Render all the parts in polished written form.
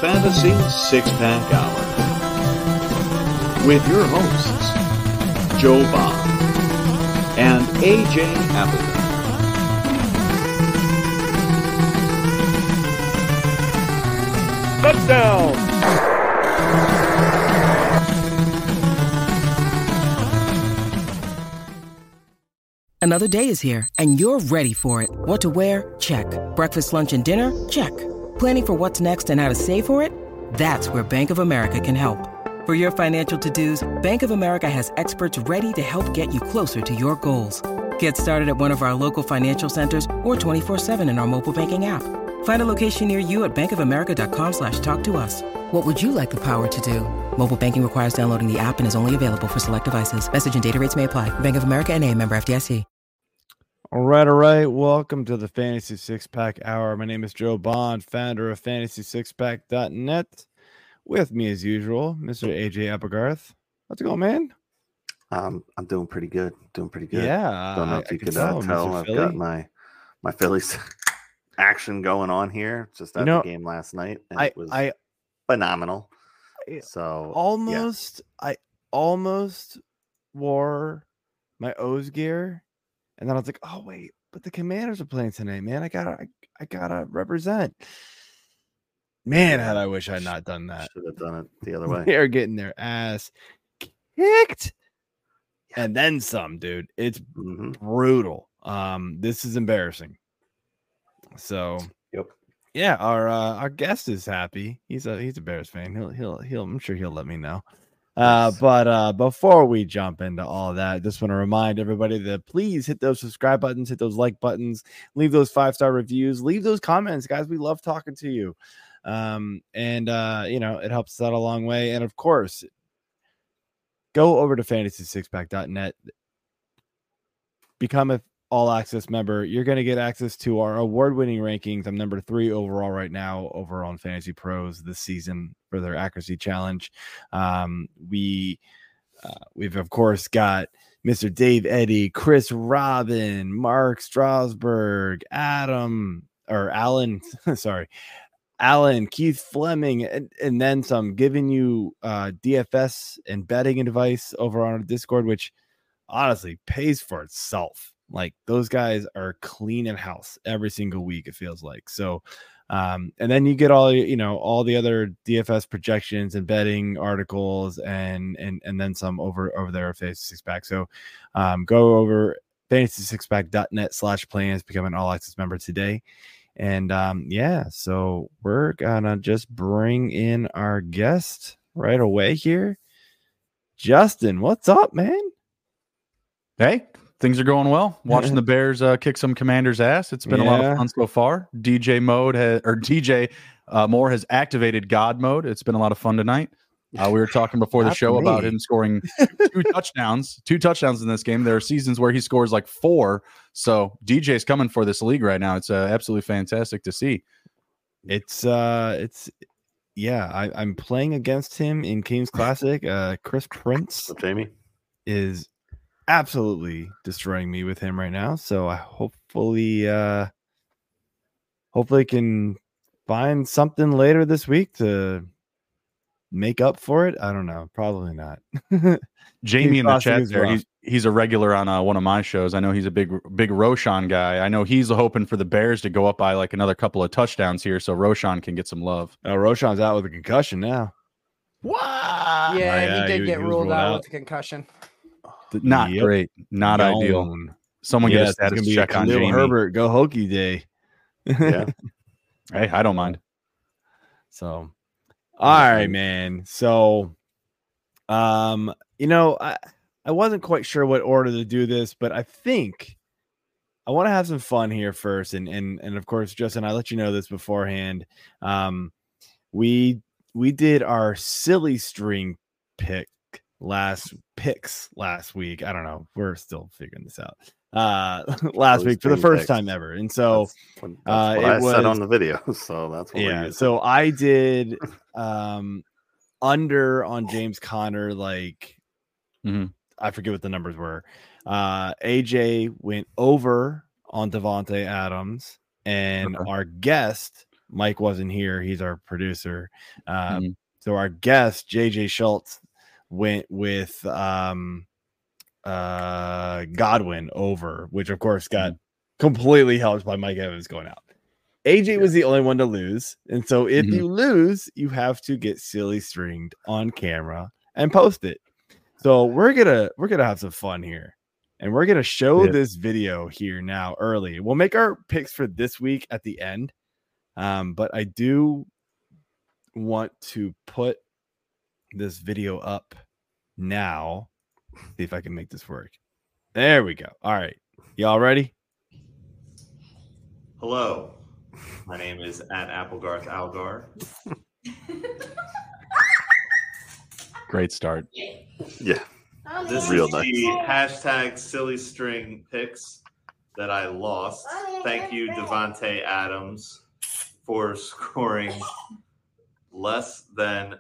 Fantasy Six-Pack Hour with your hosts, Joe Bond and AJ Appleton. Touchdown! Another day is here, and you're ready for it. What to wear? Check. Breakfast, lunch, and dinner? Check. Planning for what's next and how to save for it? That's where Bank of America can help. For your financial to-dos, Bank of America has experts ready to help get you closer to your goals. Get started at one of our local financial centers or 24/7 in our mobile banking app. Find a location near you at bankofamerica.com/talktous. What would you like the power to do? Mobile banking requires downloading the app and is only available for select devices. Message and data rates may apply. Bank of America N.A., member FDIC. All right. Welcome to the Fantasy Six-Pack Hour. My name is Joe Bond, founder of FantasySixPack.net. With me, as usual, Mr. AJ Applegarth. How's it going, man? I'm doing pretty good. Yeah. Don't know if you could tell. I've got my Phillies action going on here. Just at the game last night. And it was phenomenal. I almost wore my O's gear. And then I was like, oh, wait, but the Commanders are playing tonight, man. I gotta represent. Man, had I wish I had not done that. Should have done it the other way. They're getting their ass kicked. And then some, dude. It's brutal. This is embarrassing. So, yeah, our guest is happy. He's a Bears fan. He'll I'm sure he'll let me know. But before we jump into all of that, just want to remind everybody that please hit those subscribe buttons, hit those like buttons, leave those 5-star reviews, leave those comments, guys. We love talking to you. It helps us out a long way. And of course, go over to FantasySixPack.net, become a all-access member. You're going to get access to our award-winning rankings. I'm number 3 overall right now over on Fantasy Pros this season for their accuracy challenge. We've of course got Mr. Dave Eddy, Chris Robin, Mark Strasburg, Alan, Keith Fleming, and then some, giving you DFS and betting advice over on our Discord, which honestly pays for itself. Like, those guys are cleaning house every single week, it feels like. So, and then you get all the other DFS projections and betting articles and then some over there at Fantasy Six-Pack. So, go over FantasySixPack.net/plans, become an all-access member today. And so we're gonna just bring in our guest right away here. Justin, what's up, man? Hey, things are going well. Watching the Bears kick some Commanders' ass. It's been a lot of fun so far. DJ Moore has activated God mode. It's been a lot of fun tonight. We were talking before the show about him scoring two touchdowns in this game. There are seasons where he scores like 4. So DJ's coming for this league right now. It's absolutely fantastic to see. I'm playing against him in Kings Classic. Chris Prince Jamie is absolutely destroying me with him right now. So I hopefully can find something later this week to make up for it. I don't know. Probably not. Jamie in the chat there, he's a regular on one of my shows. I know he's a big Roshan guy. I know he's hoping for the Bears to go up by like another couple of touchdowns here so Roshan can get some love. Roshan's out with a concussion now. What? Yeah, he did get ruled out with a concussion. Not great. Not ideal. Someone get a status check on Jamie. Herbert, go Hokie Day. Yeah. Hey, I don't mind. So, all right, man. So, I wasn't quite sure what order to do this, but I think I want to have some fun here first. And of course, Justin, I let you know this beforehand. We did our silly string picks last week. I don't know. We're still figuring this out. Last week for the first time ever. And so that's what I said on the video. So that's what so I did under on James Conner, like I forget what the numbers were. AJ went over on Devontae Adams, and our guest Mike wasn't here. He's our producer. So our guest, JJ Schultz, went with Godwin over, which of course got completely helped by Mike Evans going out. AJ was the only one to lose, and so if you lose, you have to get silly stringed on camera and post it. So we're gonna have some fun here, and we're gonna show this video here now early. We'll make our picks for this week at the end, but I do want to put this video up now. See if I can make this work. There we go. All right, y'all ready? Hello, my name is @Applegarth Algar. Great start. Yeah. This Real is nice. the hashtag silly string picks that I lost. Thank you, Devontae Adams, for scoring less than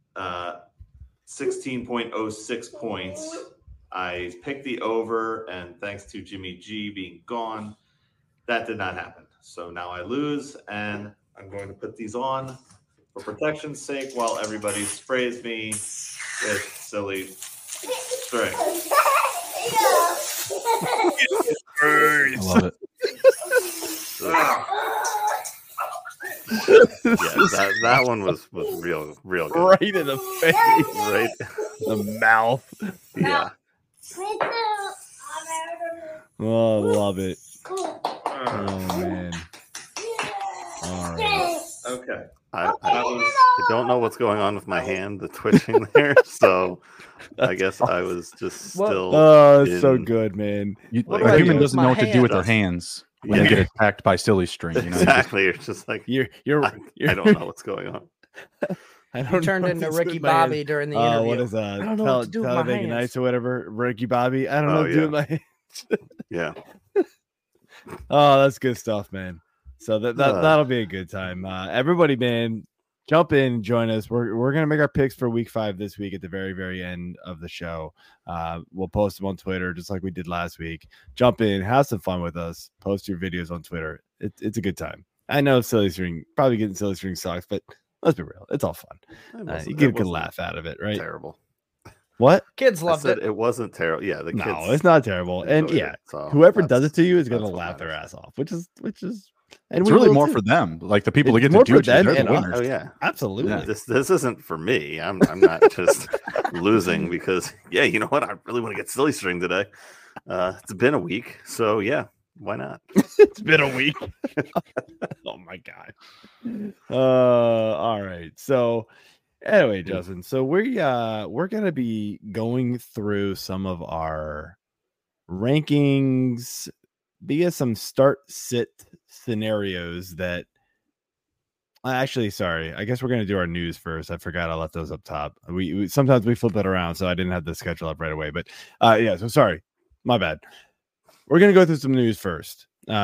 16.06 points. I picked the over, and thanks to Jimmy G being gone, that did not happen. So now I lose, and I'm going to put these on for protection's sake while everybody sprays me with silly string. I love it. Yeah, that one was real good. Right in the face, Right. the mouth. Yeah. Oh, love it. Oh man. All right. Okay. I don't know what's going on with my hand, the twitching there. So I guess I was just still. Oh, it's so good, man. A human doesn't know what to do with their hands when they get attacked by silly string. You know? Exactly. It's just like you're I don't know what's going on. I don't He turned know into what's Ricky with my hands. Bobby during the interview. What is that? I don't know what to do with my hands. Nights or whatever. Ricky Bobby. I don't know what to do with my hands. Yeah. Oh, that's good stuff, man. So that'll be a good time. Everybody, man, jump in, join us. We're gonna make our picks for week 5 this week at the very, very end of the show. We'll post them on Twitter just like we did last week. Jump in, have some fun with us. Post your videos on Twitter. It's a good time. I know silly string, probably getting silly string sucks, but let's be real, it's all fun. You get a good laugh out of it, right? Terrible. What? Kids loved it. It wasn't terrible. Yeah, the kids. No, it's not terrible. And yeah, whoever does it to you is gonna laugh their ass off, which is. And it's really more for them, like the people that get to do it. Them they're and the winners. Oh yeah, absolutely. Yeah, this isn't for me. I'm not just losing because you know what? I really want to get silly string today. It's been a week, so yeah, why not? It's been a week. Oh my god. All right. So anyway, Justin. So we're gonna be going through some of our rankings via some start sit scenarios that sorry, I guess we're going to do our news first. I forgot I left those up top. We sometimes we flip it around, so I didn't have the schedule up right away, but so sorry, my bad. We're going to go through some news first.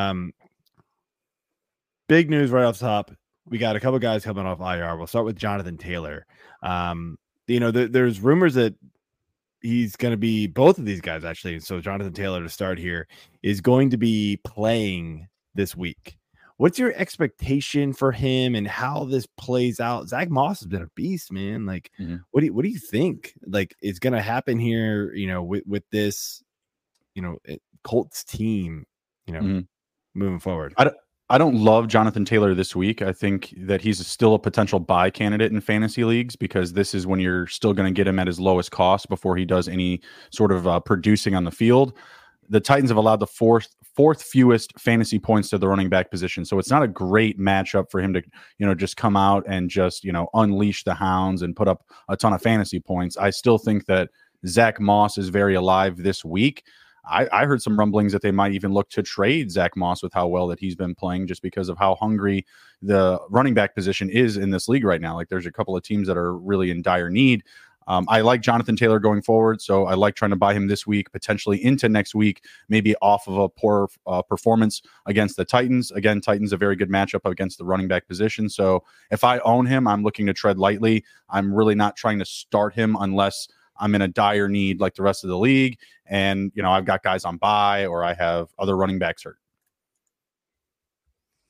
Big news right off the top. We got a couple guys coming off IR. We'll start with Jonathan Taylor. There's rumors that he's going to be both of these guys actually. So Jonathan Taylor, to start here, is going to be playing this week. What's your expectation for him and how this plays out? Zach Moss has been a beast, man. Like, what do you think? Like, is going to happen here? You know, with this, Colts team, moving forward. I don't love Jonathan Taylor this week. I think that he's still a potential buy candidate in fantasy leagues because this is when you're still going to get him at his lowest cost before he does any sort of producing on the field. The Titans have allowed the fourth fewest fantasy points to the running back position. So it's not a great matchup for him to, just come out and just, unleash the hounds and put up a ton of fantasy points. I still think that Zach Moss is very alive this week. I heard some rumblings that they might even look to trade Zach Moss with how well that he's been playing just because of how hungry the running back position is in this league right now. Like there's a couple of teams that are really in dire need. I like Jonathan Taylor going forward, so I like trying to buy him this week, potentially into next week, maybe off of a poor performance against the Titans. Again, Titans a very good matchup against the running back position. So if I own him, I'm looking to tread lightly. I'm really not trying to start him unless I'm in a dire need like the rest of the league. And, I've got guys on bye or I have other running backs hurt.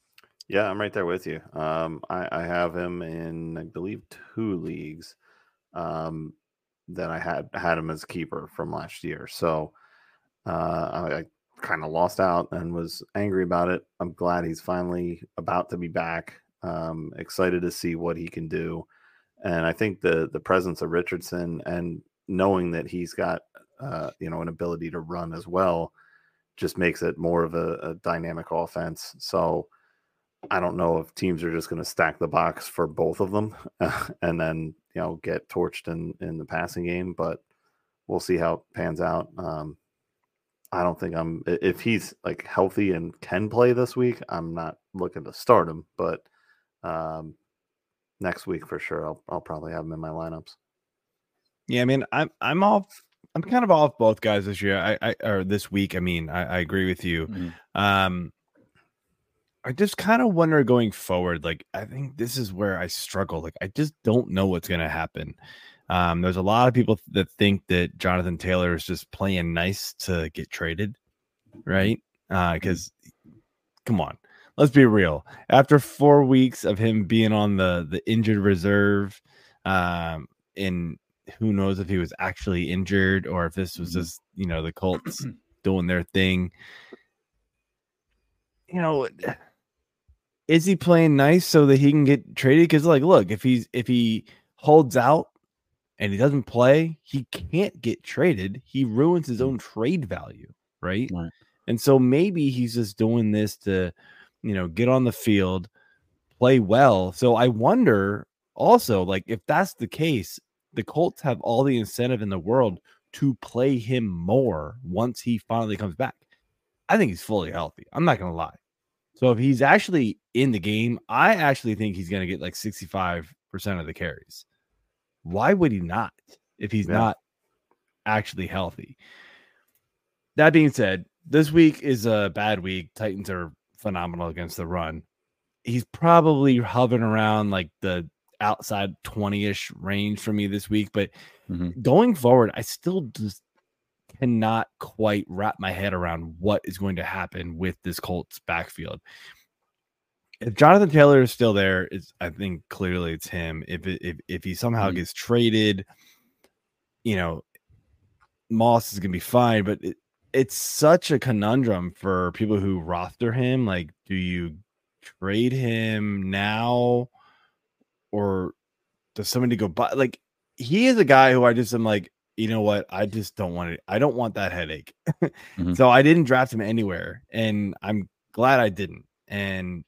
Yeah, I'm right there with you. I have him in, I believe, 2 leagues that I had him as keeper from last year. So I kind of lost out and was angry about it. I'm glad he's finally about to be back. Excited to see what he can do. And I think the presence of Richardson and knowing that he's got an ability to run as well just makes it more of a dynamic offense. So I don't know if teams are just going to stack the box for both of them and then get torched in the passing game, but we'll see how it pans out. I don't think if he's like healthy and can play this week, I'm not looking to start him, but next week for sure I'll probably have him in my lineups. Yeah, I mean, I'm kind of off both guys this year. Or this week. I mean, I agree with you. Mm-hmm. I just kind of wonder going forward. Like, I think this is where I struggle. Like, I just don't know what's going to happen. There's a lot of people that think that Jonathan Taylor is just playing nice to get traded, right? Because, come on, let's be real. After 4 weeks of him being on the injured reserve, in who knows if he was actually injured or if this was just, the Colts doing their thing. Is he playing nice so that he can get traded? Because, like, look, if he holds out and he doesn't play, he can't get traded. He ruins his own trade value, right? And so maybe he's just doing this to, get on the field, play well. So I wonder also, like, if that's the case, the Colts have all the incentive in the world to play him more once he finally comes back. I think he's fully healthy. I'm not going to lie. So if he's actually in the game, I actually think he's going to get like 65% of the carries. Why would he not if he's not actually healthy? That being said, this week is a bad week. Titans are phenomenal against the run. He's probably hovering around like the outside 20-ish range for me this week. But going forward, I still just cannot quite wrap my head around what is going to happen with this Colts backfield. If Jonathan Taylor is still there, I think clearly it's him. If he somehow gets traded, Moss is gonna be fine. But it's such a conundrum for people who roster him. Like, do you trade him now, or does somebody go buy? Like, he is a guy who I just am like, you know what? I just don't want it. I don't want that headache. So I didn't draft him anywhere, and I'm glad I didn't. And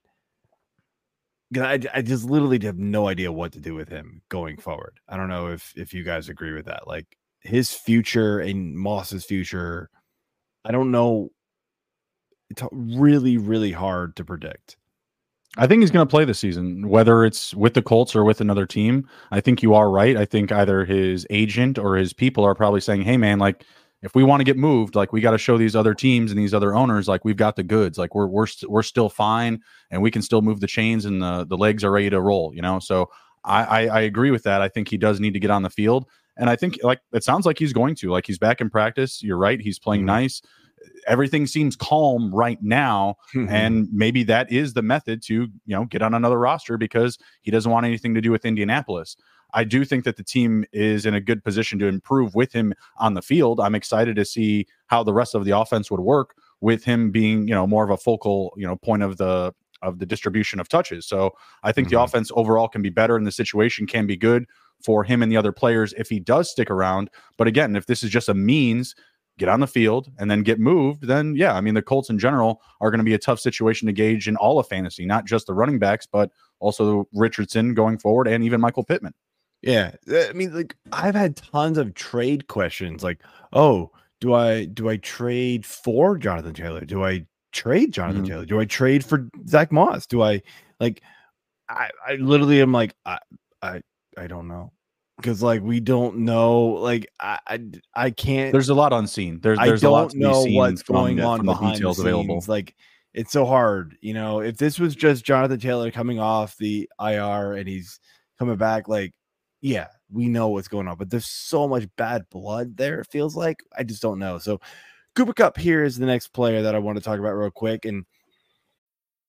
I just literally have no idea what to do with him going forward. I don't know if you guys agree with that. Like, his future and Moss's future, I don't know. It's really, really hard to predict. I think he's going to play this season, whether it's with the Colts or with another team. I think you are right. I think either his agent or his people are probably saying, hey, man, like, if we want to get moved, like, we got to show these other teams and these other owners, like, we've got the goods, like, we're still fine and we can still move the chains and the legs are ready to roll, So I agree with that. I think he does need to get on the field. And I think, like, it sounds like he's going to, like, he's back in practice. You're right. He's playing nice. Everything seems calm right now. And maybe that is the method to, get on another roster because he doesn't want anything to do with Indianapolis. I do think that the team is in a good position to improve with him on the field. I'm excited to see how the rest of the offense would work with him being, more of a focal, point of the distribution of touches. So I think the offense overall can be better and the situation can be good for him and the other players if he does stick around. But again, if this is just a means, get on the field and then get moved, then yeah, I mean, the Colts in general are going to be a tough situation to gauge in all of fantasy, not just the running backs, but also Richardson going forward and even Michael Pittman. Yeah. I mean, like, I've had tons of trade questions like, oh, do I trade for Jonathan Taylor? Do I trade Jonathan Taylor? Do I trade for Zach Moss? Do I like, I literally am like, I don't know. Because, like, we don't know, like, I can't. There's a lot unseen. There's a lot to be seen what's going on from the behind details the scenes. available. Like, it's so hard, if this was just Jonathan Taylor coming off the IR and he's coming back, like, yeah, we know what's going on, but there's so much bad blood there. It feels like I just don't know. So Cooper Kupp here is the next player that I want to talk about real quick. And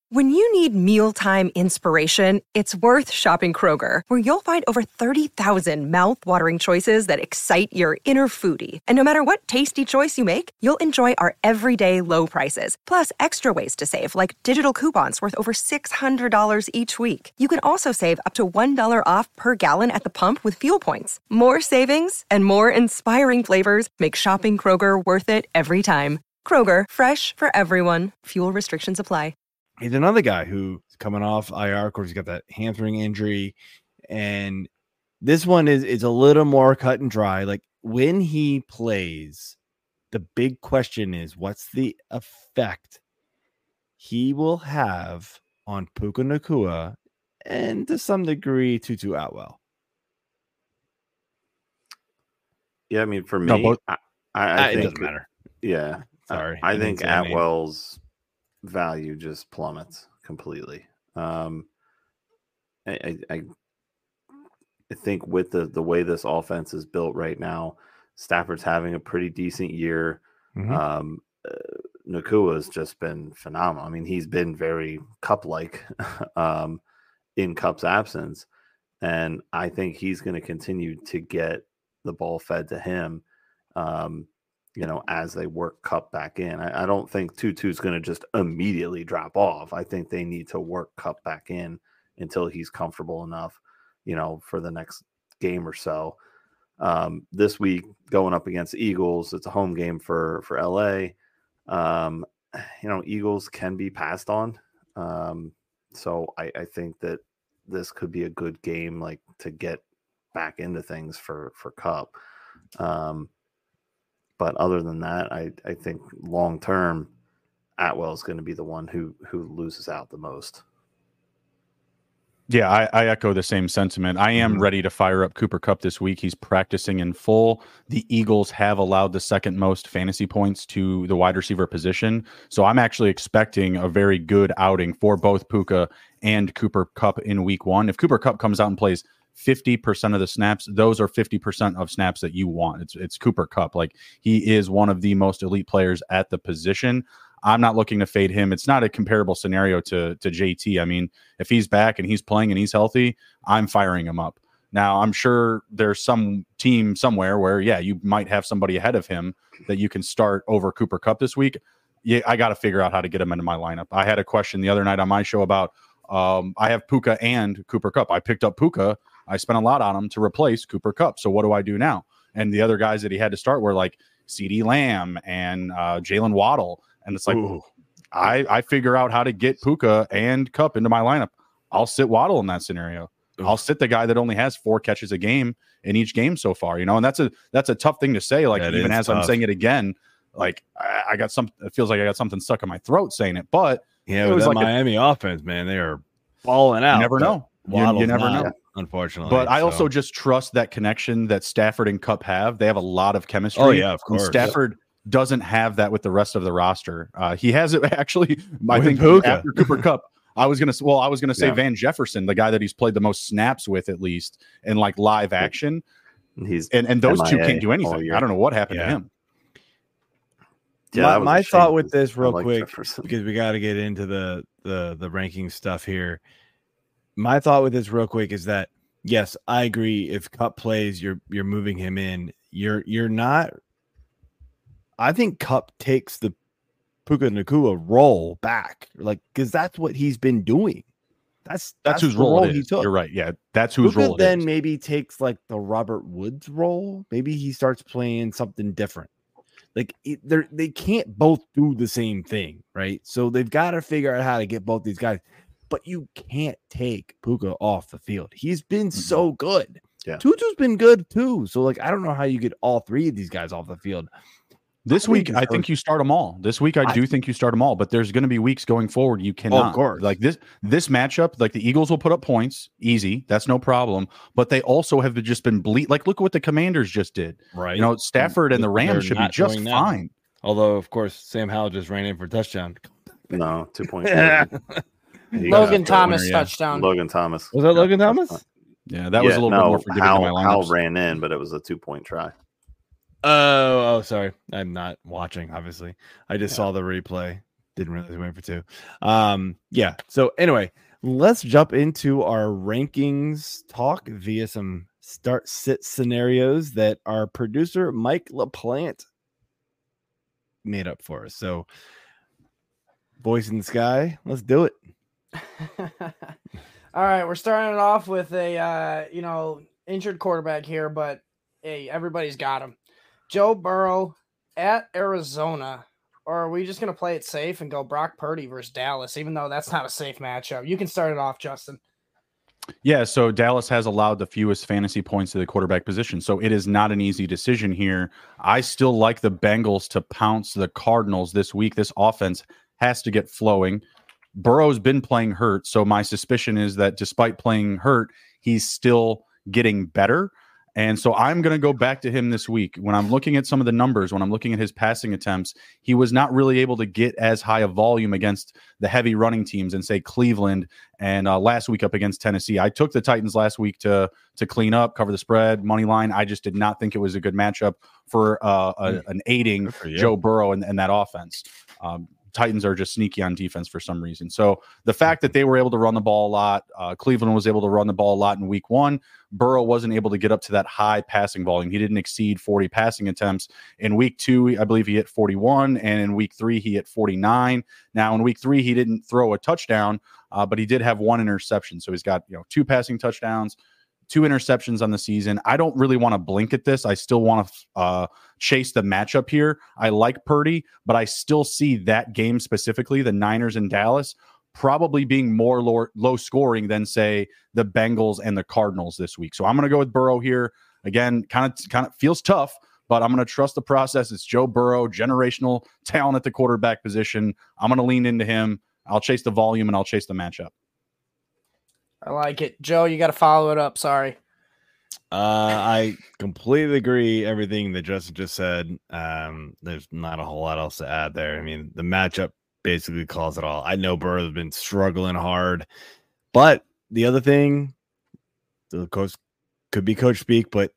When you need mealtime inspiration, it's worth shopping Kroger, where you'll find over 30,000 mouth-watering choices that excite your inner foodie. And no matter what tasty choice you make, you'll enjoy our everyday low prices, plus extra ways to save, like digital coupons worth over $600 each week. You can also save up to $1 off per gallon at the pump with fuel points. More savings and more inspiring flavors make shopping Kroger worth it every time. Kroger, fresh for everyone. Fuel restrictions apply. He's another guy who's coming off IR. Of course, he's got that hamstring injury. And this one is a little more cut and dry. Like when he plays, the big question is what's the effect he will have on Puka Nacua and to some degree Tutu Atwell? Yeah, I mean, for me, I think it doesn't matter. Yeah. Sorry. I think Atwell's value just plummets completely. I think with the way this offense is built right now, Stafford's having a pretty decent year. Mm-hmm. Nacua has just been phenomenal. I mean, he's been very Cup-like in Cup's absence, and I think he's going to continue to get the ball fed to him. As they work Cup back in. I don't think Tutu's going to just immediately drop off. I think they need to work Cup back in until he's comfortable enough, for the next game or so. This week, going up against the Eagles, it's a home game for LA. Eagles can be passed on. So I think that this could be a good game, like to get back into things for Cup. But other than that, I think long term, Atwell is going to be the one who loses out the most. Yeah, I echo the same sentiment. I am ready to fire up Cooper Kupp this week. He's practicing in full. The Eagles have allowed the second most fantasy points to the wide receiver position. So I'm actually expecting a very good outing for both Puka and Cooper Kupp in week one. If Cooper Kupp comes out and plays 50% of the snaps, those are 50% of snaps that you want. It's Cooper Kupp. Like, he is one of the most elite players at the position. I'm not looking to fade him. It's not a comparable scenario to JT. I mean, if he's back and he's playing and he's healthy, I'm firing him up. Now, I'm sure there's some team somewhere where, you might have somebody ahead of him that you can start over Cooper Kupp this week. Yeah, I got to figure out how to get him into my lineup. I had a question the other night on my show about I have Puka and Cooper Kupp. I picked up Puka. I spent a lot on him to replace Cooper Kupp. So what do I do now? And the other guys that he had to start were like CeeDee Lamb and Jalen Waddle. And it's like, I figure out how to get Puka and Kupp into my lineup. I'll sit Waddle in that scenario. I'll sit the guy that only has 4 catches a game in each game so far, and that's a tough thing to say. Like, that even as tough. I'm saying it again, like I got some, it feels like I got something stuck in my throat saying it, but it was like Miami offense, man, they are balling out. You never know. You never know. Unfortunately. But I also just trust that connection that Stafford and Kupp have. They have a lot of chemistry. Oh, yeah, of course. And Stafford doesn't have that with the rest of the roster. He has it actually, I think, after Cooper Kupp. I was gonna say Van Jefferson, the guy that he's played the most snaps with, at least in like live action. He's and those two can't do anything. I don't know what happened to him. Yeah, my thought with this real quick, Jefferson, because we got to get into the ranking stuff here. My thought with this real quick is that, yes, I agree. If Kupp plays, you're moving him in. You're not. I think Kupp takes the Puka Nacua role back, like, because that's what he's been doing. That's whose role he took. You're right. Yeah, that's whose role. Then maybe takes like the Robert Woods role. Maybe he starts playing something different. Like they can't both do the same thing, right? So they've got to figure out how to get both these guys. But you can't take Puka off the field. He's been so good. Yeah, Tutu's been good too. So like, I don't know how you get all 3 of these guys off the field. This week, I think you start them all. This week, I do think you start them all. But there's going to be weeks going forward you cannot. Of course. Like this matchup, like the Eagles will put up points, easy. That's no problem. But they also have just been like, look at what the Commanders just did. Right. Stafford and the Rams should be just fine. Although, of course, Sam Howell just ran in for a touchdown. No, 2 points. Logan Thomas touchdown. Logan Thomas. Was that Logan Thomas? Yeah, that was a little bit more forgiving to my lineups. Howell ran in, but it was a 2-point try. Oh, sorry. I'm not watching, obviously. I just saw the replay. Didn't realize we went for 2. Yeah. So anyway, let's jump into our rankings talk via some start sit scenarios that our producer Mike LaPlante made up for us. So, voice in the sky, let's do it. All right, we're starting it off with a injured quarterback here, but hey, everybody's got him. Joe Burrow at Arizona. Or are we just going to play it safe and go Brock Purdy versus Dallas, even though that's not a safe matchup? You can start it off, Justin. Yeah, so Dallas has allowed the fewest fantasy points to the quarterback position, so it is not an easy decision here. I still like the Bengals to pounce the Cardinals this week. This offense has to get flowing. Burrow's been playing hurt, so my suspicion is that despite playing hurt, he's still getting better. And so I'm going to go back to him this week. When I'm looking at some of the numbers, when I'm looking at his passing attempts, he was not really able to get as high a volume against the heavy running teams and say Cleveland and last week up against Tennessee. I took the Titans last week to clean up, cover the spread, money line. I just did not think it was a good matchup for an aiding Joe Burrow and that offense. Titans are just sneaky on defense for some reason. So the fact that they were able to run the ball a lot, Cleveland was able to run the ball a lot in week 1. Burrow wasn't able to get up to that high passing volume. He didn't exceed 40 passing attempts. In week 2, I believe he hit 41, and in week 3, he hit 49. Now in week 3, he didn't throw a touchdown, but he did have 1 interception. So he's got 2 passing touchdowns, 2 interceptions on the season. I don't really want to blink at this. I still want to chase the matchup here. I like Purdy, but I still see that game specifically, the Niners and Dallas, probably being more low scoring than, say, the Bengals and the Cardinals this week. So I'm going to go with Burrow here. Again, kind of feels tough, but I'm going to trust the process. It's Joe Burrow, generational talent at the quarterback position. I'm going to lean into him. I'll chase the volume and I'll chase the matchup. I like it. Joe, you got to follow it up. Sorry. I completely agree everything that Justin just said. There's not a whole lot else to add there. I mean, the matchup basically calls it all. I know Burrow's been struggling hard, but the other thing, the coach could be coach speak, but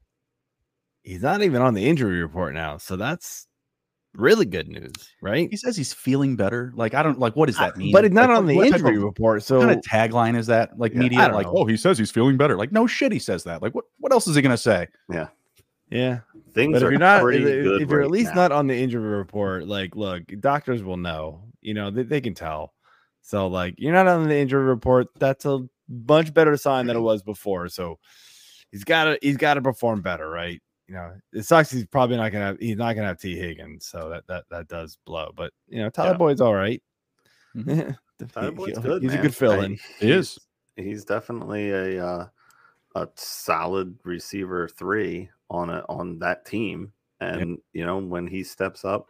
he's not even on the injury report now. So that's really good news, right? He says he's feeling better. Like, I don't what does that mean? But it's not on the injury report. So what kind of tagline is that? Like, media, like, oh, he says he's feeling better. Like, no shit, he says that. Like, what else is he gonna say? Yeah. Things are pretty good. If you're at least not on the injury report, like, look, doctors will know. They can tell. So, like, you're not on the injury report. That's a much better sign than it was before. So he's got to perform better, right? It sucks. He's not gonna have T. Higgins, so that does blow. But Tyler Boyd's all right. Tyler Boyd's good. He's a good fill-in. He is. He's definitely a solid receiver 3 on that team. And when he steps up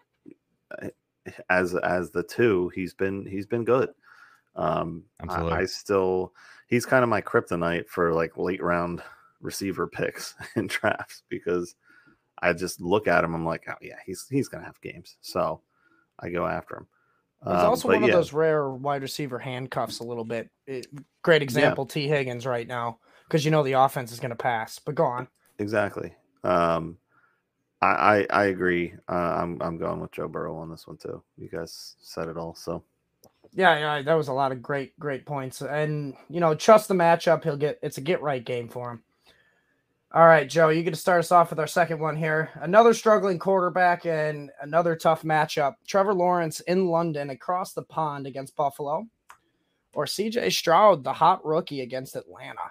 as the 2, he's been good. Absolutely. He's kind of my kryptonite for like late round receiver picks in drafts, because I just look at him, I'm like, oh yeah, he's gonna have games, so I go after him. He's also one of those rare wide receiver handcuffs a little bit. Great example, T. Higgins right now, because the offense is going to pass. But go on. Exactly. I agree. I'm going with Joe Burrow on this one too. You guys said it all, so. Yeah, that was a lot of great points, and trust the matchup. It's a get right game for him. All right, Joe, you get to start us off with our second one here. Another struggling quarterback and another tough matchup. Trevor Lawrence in London across the pond against Buffalo, or CJ Stroud, the hot rookie, against Atlanta.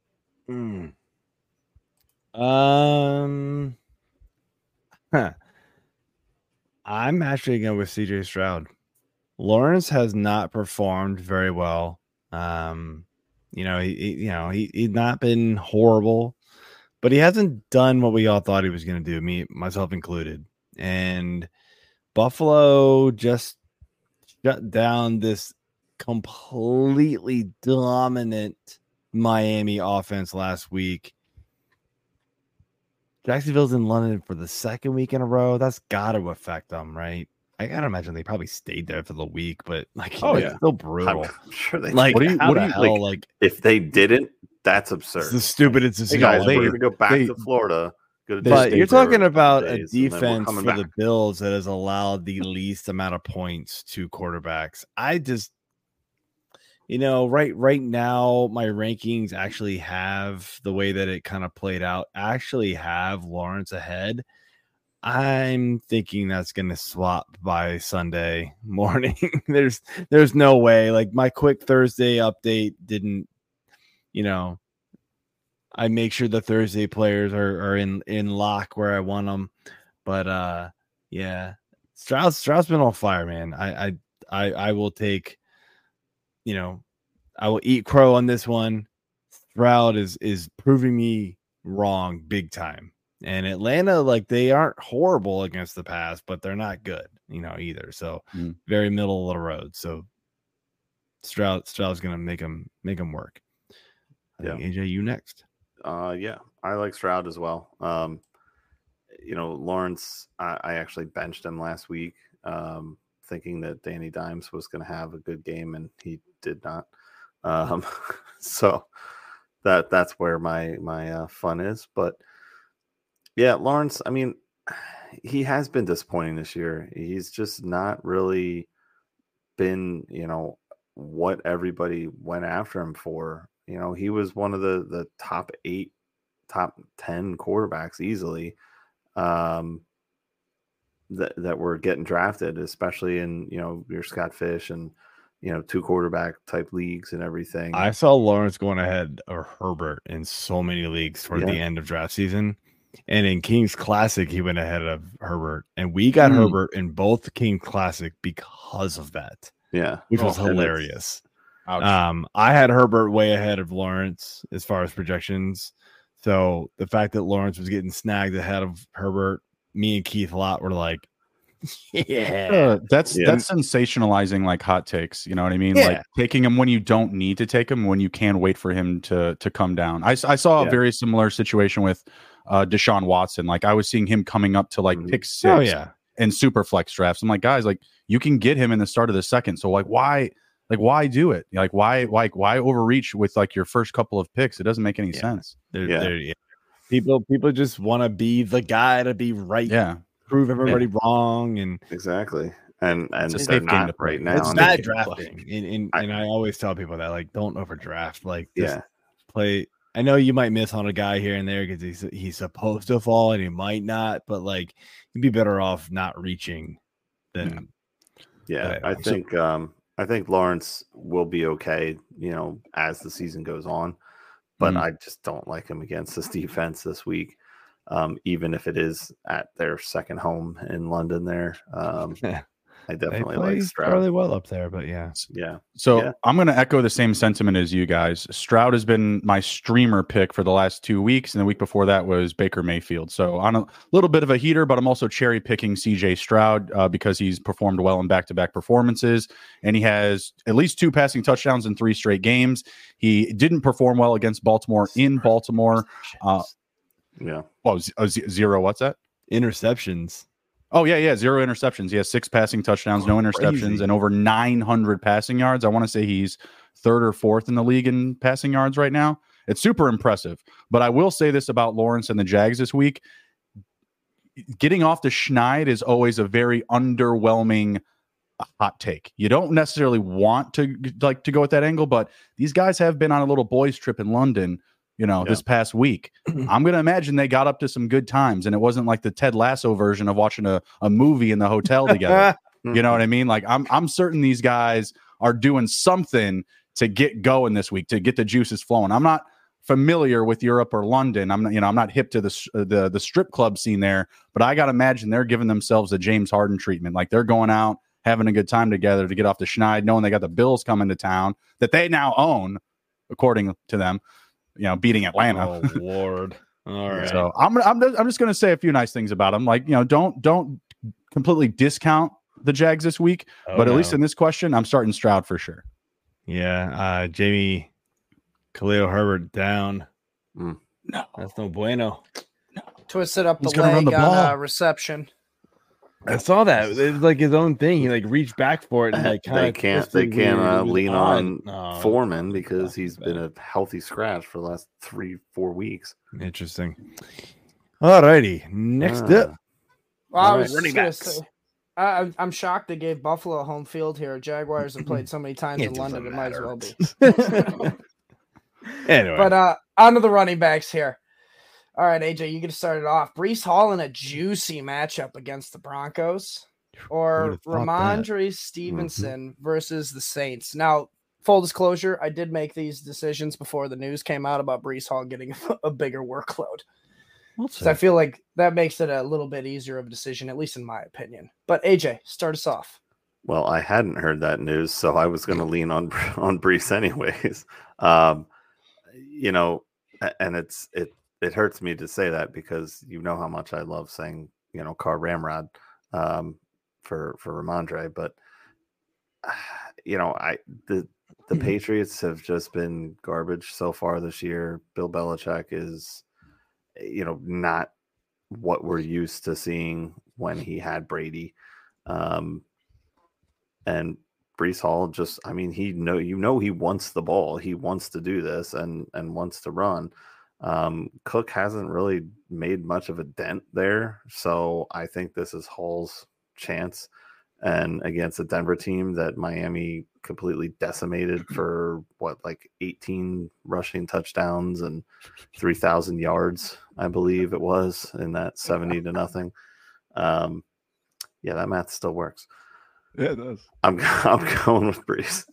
I'm actually going with CJ Stroud. Lawrence has not performed very well. He's not been horrible, but he hasn't done what we all thought he was going to do, myself included. And Buffalo just shut down this completely dominant Miami offense last week. Jacksonville's in London for the second week in a row. That's got to affect them, right? I gotta imagine they probably stayed there for the week, but it's still brutal. I'm sure they. Like, what do you like? If they didn't, that's absurd. It's the stupidest. Hey guys, we're gonna go back to Florida. Good. But you're talking a about couple a days, and then we're defense coming for the back. Bills that has allowed the least amount of points to quarterbacks. I just, right now, my rankings actually have the way that it kind of played out. Actually, have Lawrence ahead. I'm thinking that's going to swap by Sunday morning. There's no way. Like my quick Thursday update didn't, I make sure the Thursday players are in lock where I want them. But yeah, Stroud's been on fire, man. I will take, I will eat crow on this one. Stroud is proving me wrong big time. And Atlanta, like, they aren't horrible against the pass, but they're not good, either. So very middle of the road. So Stroud's gonna make them work. I think AJ, you next. Yeah, I like Stroud as well. Lawrence, I actually benched him last week, thinking that Danny Dimes was going to have a good game, and he did not. So that's where my fun is. But yeah, Lawrence, I mean, he has been disappointing this year. He's just not really been, what everybody went after him for. He was one of the top 8, top 10 quarterbacks easily that were getting drafted, especially in, your Scott Fish and, 2 quarterback type leagues and everything. I saw Lawrence going ahead of Herbert in so many leagues toward the end of draft season. And in King's Classic, he went ahead of Herbert. And we got Herbert in both King's Classic because of that. Yeah. Which was hilarious. I had Herbert way ahead of Lawrence as far as projections. So the fact that Lawrence was getting snagged ahead of Herbert, me and Keith a lot were like, that's sensationalizing like hot takes. You know what I mean? Yeah. Like taking him when you don't need to take him, when you can wait for him to come down. I saw a very similar situation with Deshaun Watson. Like I was seeing him coming up to like pick 6 in super flex drafts. I'm like, guys, like you can get him in the start of the second. So like why do it? Like why overreach with like your first couple of picks? It doesn't make any sense. People just want to be the guy to be right. Yeah. Prove everybody wrong. And exactly. And it's a they're safe game not to play. right now. It's bad drafting. And I always tell people that, like, don't overdraft. Like, just play. I know you might miss on a guy here and there because he's supposed to fall and he might not, but like you'd be better off not reaching than. Yeah, I think Lawrence will be okay, as the season goes on, but I just don't like him against this defense this week. Even if it is at their second home in London there. I definitely like Stroud. Fairly well up there, but yeah. So I'm going to echo the same sentiment as you guys. Stroud has been my streamer pick for the last 2 weeks, and the week before that was Baker Mayfield. So on a little bit of a heater, but I'm also cherry picking CJ Stroud because he's performed well in back-to-back performances, and he has at least 2 passing touchdowns in 3 straight games. He didn't perform well against Baltimore in Baltimore. 0. What's that? Interceptions. Oh, yeah. 0 interceptions. He has 6 passing touchdowns, no interceptions, and over 900 passing yards. I want to say he's 3rd or 4th in the league in passing yards right now. It's super impressive. But I will say this about Lawrence and the Jags this week. Getting off the schneid is always a very underwhelming hot take. You don't necessarily want to go at that angle, but these guys have been on a little boys trip in London this past week. I'm going to imagine they got up to some good times, and it wasn't like the Ted Lasso version of watching a movie in the hotel together. You know what I mean? Like I'm certain these guys are doing something to get going this week, to get the juices flowing. I'm not familiar with Europe or London. I'm not hip to the strip club scene there, but I got to imagine they're giving themselves a James Harden treatment. Like they're going out, having a good time together to get off the schneid, knowing they got the Bills coming to town that they now own, according to them. Beating Atlanta. Oh Lord! All right. So I'm just going to say a few nice things about him. Like don't completely discount the Jags this week, but at least in this question, I'm starting Stroud for sure. Yeah, Jamie, Khalil Herbert down. No, that's no bueno. No. Twisted up He's the leg run the on reception. I saw that. It's like his own thing. He like reached back for it and like kind of they can't lean on Foreman because he's been a healthy scratch for the last 3-4 weeks. Interesting. All righty. Next up. Well, All I right, was running just backs. gonna say, I'm shocked they gave Buffalo home field here. Jaguars have played so many times in London, it might as well be. Anyway. But on to the running backs here. All right, AJ, you get to start it off. Breece Hall in a juicy matchup against the Broncos, or Ramondre Stevenson versus the Saints. Now, full disclosure, I did make these decisions before the news came out about Breece Hall getting a bigger workload. So I feel like that makes it a little bit easier of a decision, at least in my opinion. But AJ, start us off. Well, I hadn't heard that news, so I was going to lean on Breece anyways. You know, and it hurts me to say that because you know how much I love saying, you know, Car Ramrod for Ramondre, but you know, the Patriots have just been garbage so far this year. Bill Belichick is, you know, not what we're used to seeing when he had Brady. And Breece Hall just, I mean, he wants the ball. He wants to do this and wants to run. Cook hasn't really made much of a dent there. So I think this is Hall's chance. And against a Denver team that Miami completely decimated for 18 rushing touchdowns and 3,000 yards, I believe it was, in that 70-0. Yeah, that math still works. Yeah, it does. I'm going with Breece.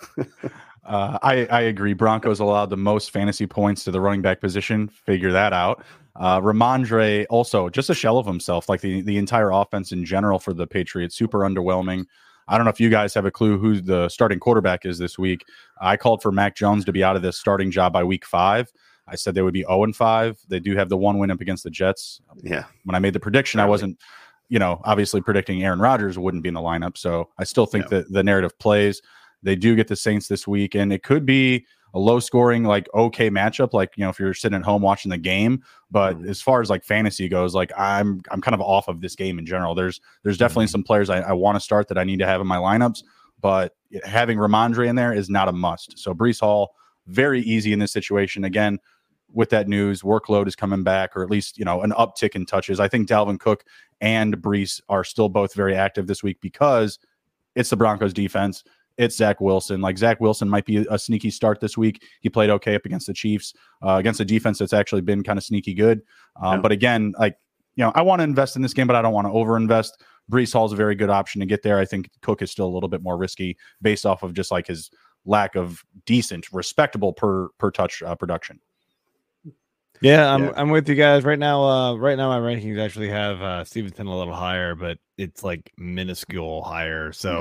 I agree. Broncos allowed the most fantasy points to the running back position. Figure that out. Ramondre also just a shell of himself, like the entire offense in general for the Patriots. Super underwhelming. I don't know if you guys have a clue who the starting quarterback is this week. I called for Mac Jones to be out of this starting job by week 5. I said they would be 0-5. They do have the one win up against the Jets. Yeah. When I made the prediction, I wasn't, you know, obviously predicting Aaron Rodgers wouldn't be in the lineup. So I still think that the narrative plays. They do get the Saints this week, and it could be a low-scoring, like, okay matchup, like, you know, if you're sitting at home watching the game. But as far as like fantasy goes, like I'm kind of off of this game in general. There's definitely some players I want to start that I need to have in my lineups, but having Ramondre in there is not a must. So Breece Hall, very easy in this situation. Again, with that news, workload is coming back, or at least, you know, an uptick in touches. I think Dalvin Cook and Breece are still both very active this week because it's the Broncos defense. It's Zach Wilson. Like, Zach Wilson might be a sneaky start this week. He played okay up against the Chiefs, against a defense that's actually been kind of sneaky good. But again, like, you know, I want to invest in this game, but I don't want to overinvest. Breece Hall is a very good option to get there. I think Cook is still a little bit more risky based off of just like his lack of decent, respectable per touch production. Yeah, I'm with you guys right now. Right now, my rankings actually have Stevenson a little higher, but it's like minuscule higher. So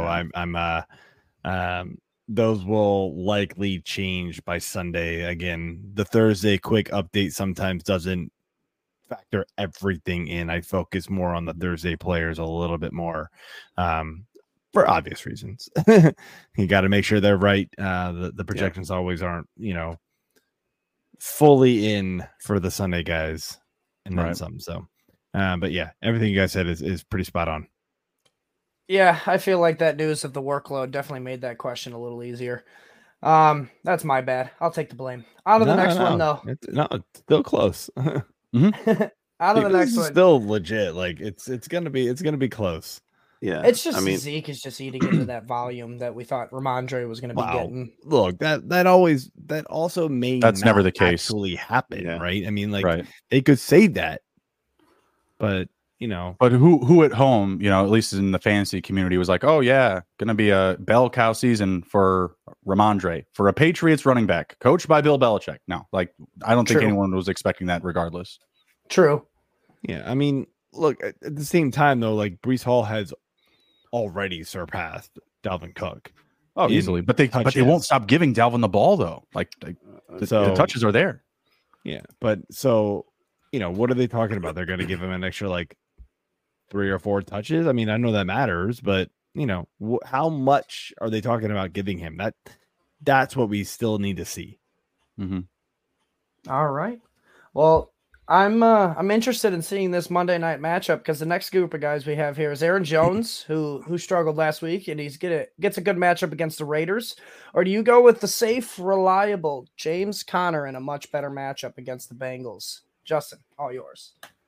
those will likely change by Sunday. Again, the Thursday quick update sometimes doesn't factor everything in. I focus more on the Thursday players a little bit more, for obvious reasons. You got to make sure they're right. The projections always aren't, you know, fully in for the Sunday guys, and then some. So, but yeah, everything you guys said is pretty spot on. Yeah, I feel like that news of the workload definitely made that question a little easier. That's my bad. I'll take the blame. On to the next one, though. It's still close. On to the next one. Still legit. Like it's gonna be close. Yeah, it's just Zeke is just eating into that volume that we thought Ramondre was going to be getting. Look, that also may that's never the case actually happen, right? I mean, like they could say that, but you know, but who at home, you know, at least in the fantasy community, was like, oh yeah, going to be a bell cow season for Ramondre, for a Patriots running back coached by Bill Belichick. No, like I don't think anyone was expecting that, regardless. True. Yeah, I mean, look, at the same time though, like Breece Hall has already surpassed Dalvin Cook. Oh, easily. But they won't stop giving Dalvin the ball though. Like the touches are there. Yeah, but so, you know, what are they talking about? They're going to give him an extra like 3 or 4 touches. I mean, I know that matters, but you know, how much are they talking about giving him? That's what we still need to see. Mm-hmm. All right. Well, I'm interested in seeing this Monday night matchup because the next group of guys we have here is Aaron Jones, who struggled last week, and gets a good matchup against the Raiders. Or do you go with the safe, reliable James Conner in a much better matchup against the Bengals? Justin, all yours.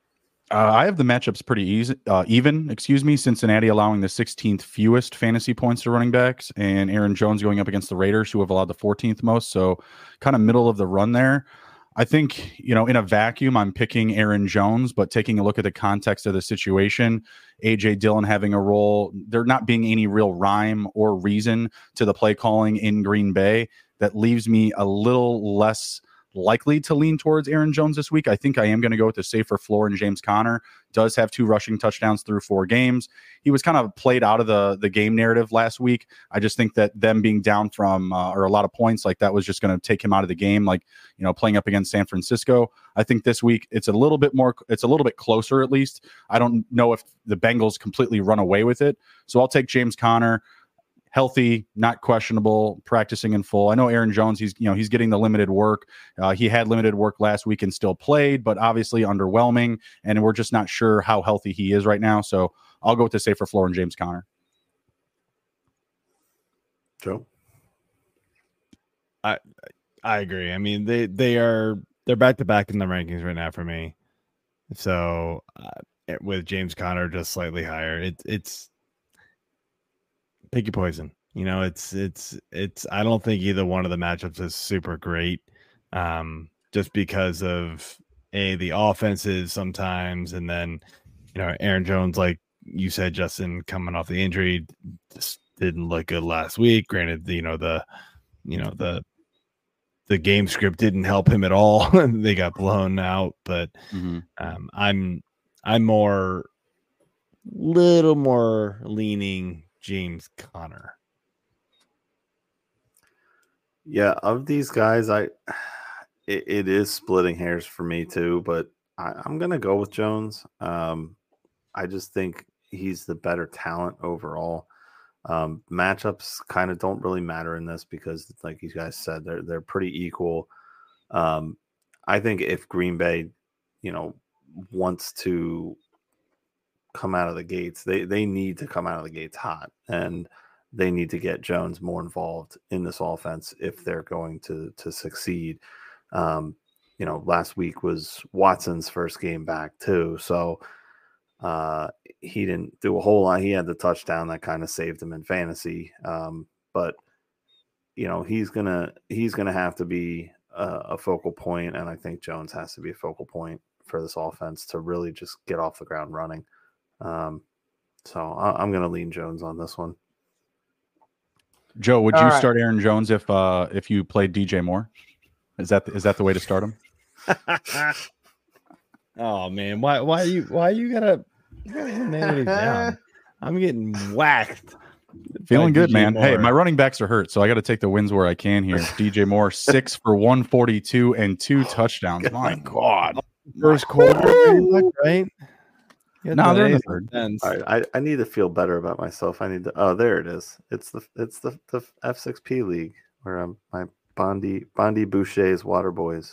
I have the matchups pretty even. Cincinnati allowing the 16th fewest fantasy points to running backs, and Aaron Jones going up against the Raiders, who have allowed the 14th most. So kind of middle of the run there. I think, in a vacuum, I'm picking Aaron Jones, but taking a look at the context of the situation, A.J. Dillon having a role, there not being any real rhyme or reason to the play calling in Green Bay, that leaves me a little less likely to lean towards Aaron Jones this week. I think I am going to go with the safer floor, and James Conner does have 2 rushing touchdowns through 4 games. He was kind of played out of the game narrative last week. I just think that them being down from or a lot of points, like that was just going to take him out of the game, like, playing up against San Francisco. I think this week it's a little bit closer, at least. I don't know if the Bengals completely run away with it. So I'll take James Conner. Healthy, not questionable, practicing in full. I know Aaron Jones, he's getting the limited work. He had limited work last week and still played, but obviously underwhelming, and we're just not sure how healthy he is right now. So I'll go with the safer floor and James Conner. Joe? I agree. I mean, they're back to back in the rankings right now for me. So with James Conner just slightly higher, it's pick your poison. It's I don't think either one of the matchups is super great. Just because of the offenses sometimes, and then Aaron Jones, like you said, Justin, coming off the injury, just didn't look good last week. Granted, the game script didn't help him at all. They got blown out, but I'm little more leaning James Conner. Yeah, of these guys, it is splitting hairs for me too, but I'm gonna go with Jones. I just think he's the better talent overall. Matchups kind of don't really matter in this because, like you guys said, they're pretty equal. I think if Green Bay, wants to come out of the gates, they need to come out of the gates hot, and they need to get Jones more involved in this offense if they're going to succeed. Last week was Watson's first game back too, so he didn't do a whole lot. He had the touchdown that kind of saved him in fantasy, but he's gonna have to be a focal point, and I think Jones has to be a focal point for this offense to really just get off the ground running. So I'm going to lean Jones on this one. Joe, would you start Aaron Jones if you played DJ Moore? Is that the way to start him? Oh man, why you gotta man down? I'm getting whacked. Feeling good, man. Moore. Hey, my running backs are hurt, so I got to take the wins where I can here. DJ Moore, 6 for 142 and 2 touchdowns. My God, first quarter, right? No, they're in the third. All right, I need to feel better about myself. I need to. Oh, there it is. It's the F6P league where my Bondi Boucher's Water Boys.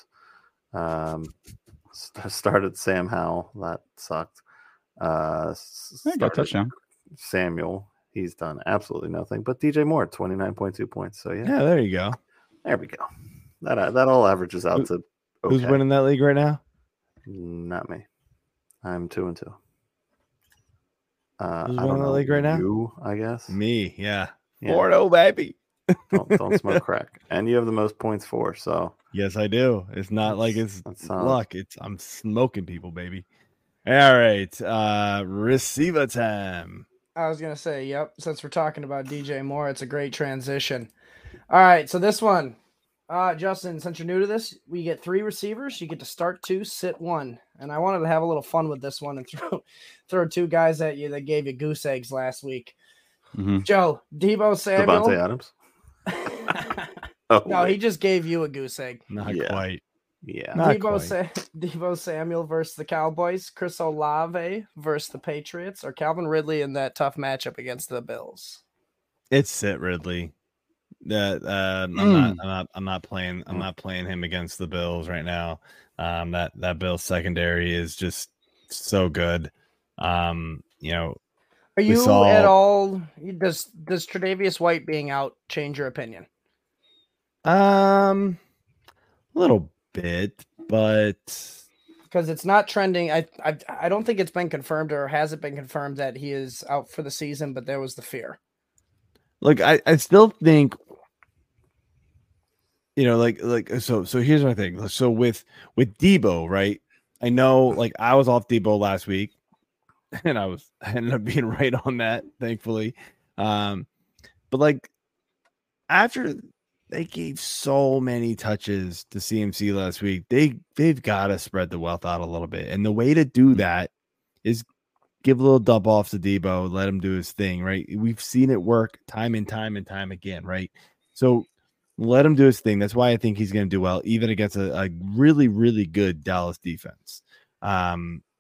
Started Sam Howell. That sucked. Got touchdown. Samuel. He's done absolutely nothing. But DJ Moore, 29.2 points. So yeah, there you go. There we go. That all averages out to. Okay. Who's winning that league right now? Not me. I'm 2-2. Who's winning the league right now? You, I guess. Me, yeah. 4-0, baby. don't smoke crack. And you have the most points for, so. Yes, I do. It's not like it's luck. I'm smoking people, baby. All right. Receiver time. I was gonna say, yep. Since we're talking about DJ Moore, it's a great transition. All right, so this one, Justin, since you're new to this, we get 3 receivers. You get to start 2, sit 1, and I wanted to have a little fun with this one and throw 2 guys at you that gave you goose eggs last week. Mm-hmm. Joe, Deebo Samuel, Devontae Adams. No, he just gave you a goose egg. Not quite. Yeah. Deebo Samuel versus the Cowboys, Chris Olave versus the Patriots, or Calvin Ridley in that tough matchup against the Bills. It's sit Ridley. I'm not playing him against the Bills right now. That Bills secondary is just so good. Are you at all? Does Tre'Davious White being out change your opinion? A little bit, but because it's not trending. I don't think it's been confirmed, or has it been confirmed that he is out for the season, but there was the fear. Look, I still think, so here's my thing. So with Debo, right? I know, like, I was off Debo last week, and I ended up being right on that, thankfully. But like, after they gave so many touches to CMC last week, they've got to spread the wealth out a little bit, and the way to do that is give a little dump off to Debo, let him do his thing, right? We've seen it work time and time again, right? So let him do his thing. That's why I think he's going to do well, even against a really, really good Dallas defense. I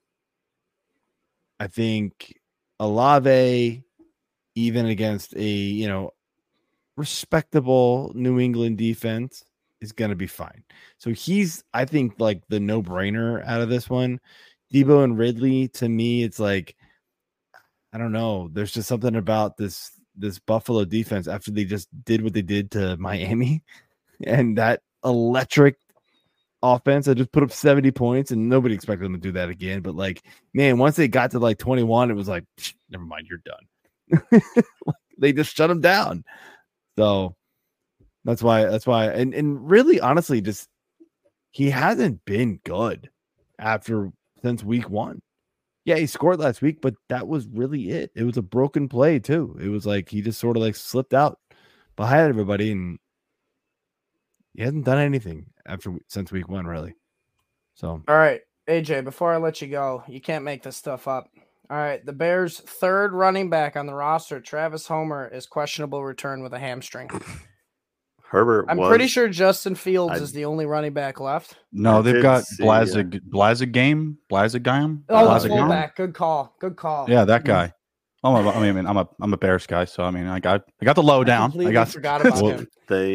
think Olave, even against a, respectable New England defense, is going to be fine. So he's, I think, like the no-brainer out of this one. Debo and Ridley, to me, it's like, I don't know. There's just something about this Buffalo defense after they just did what they did to Miami, and that electric offense that just put up 70 points, and nobody expected them to do that again. But like, man, once they got to like 21, it was like, never mind, you're done. They just shut them down. So that's why, and really, honestly, just he hasn't been good since week 1. Yeah, he scored last week, but that was really it. It was a broken play too. It was like he just sort of like slipped out behind everybody, and he hasn't done anything since week 1, really. So, all right, AJ, before I let you go, you can't make this stuff up. All right, the Bears' third running back on the roster, Travis Homer, is questionable return with a hamstring. Herbert. I'm pretty sure Justin Fields is the only running back left. No, they've got Blazagame. Oh, the fullback. Good call. Yeah, that guy. Oh, I'm a Bears guy, so I mean, I got the lowdown. I forgot about him.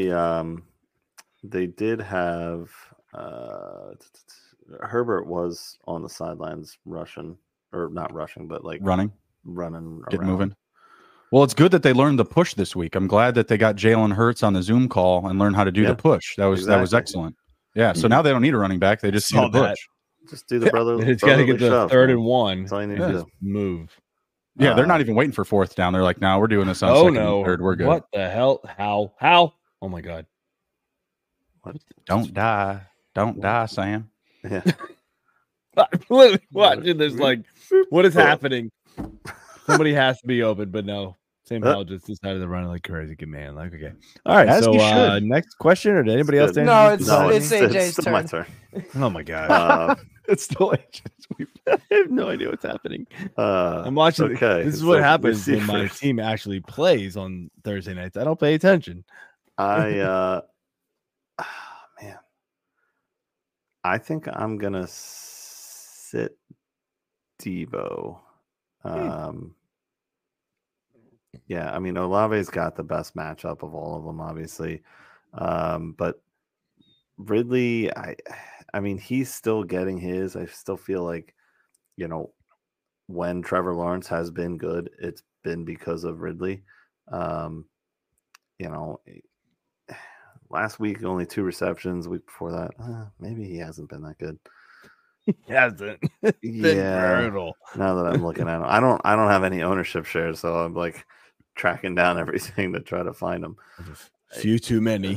They did have Herbert was on the sidelines rushing, or not rushing, but like running, get moving. Well, it's good that they learned the push this week. I'm glad that they got Jalen Hurts on the Zoom call and learned how to do the push. That was excellent. Yeah. So now they don't need a running back; they just need a push. Just do the brother. It's got to get the shove, 3rd and 1. That's all you need to do. Move. Yeah, they're not even waiting for 4th down. They're like, "No, we're doing this on 2nd and 3rd. We're good." What the hell? How? Oh my god! What? Don't die, Sam. Yeah. What? Dude, there's like, what is happening? Somebody has to be open, but no. Sam Howell just decided to run like crazy. Good man. Like, okay. All right. As so next question, or did anybody else? No, it's AJ's turn. My turn. Oh my god. It's still AJ's. I have no idea what's happening. I'm watching. Okay. This is what happens when my team actually plays on Thursday nights. I don't pay attention. Man, I think I'm gonna sit Debo. Yeah, I mean, Olave's got the best matchup of all of them, obviously. But Ridley, I mean, he's still getting his. I still feel like, when Trevor Lawrence has been good, it's been because of Ridley. Last week, only 2 receptions. Week before that, maybe he hasn't been that good. He hasn't. Yeah. Brutal. Now that I'm looking at him, I don't have any ownership shares, so I'm like tracking down everything to try to find him. Few too many.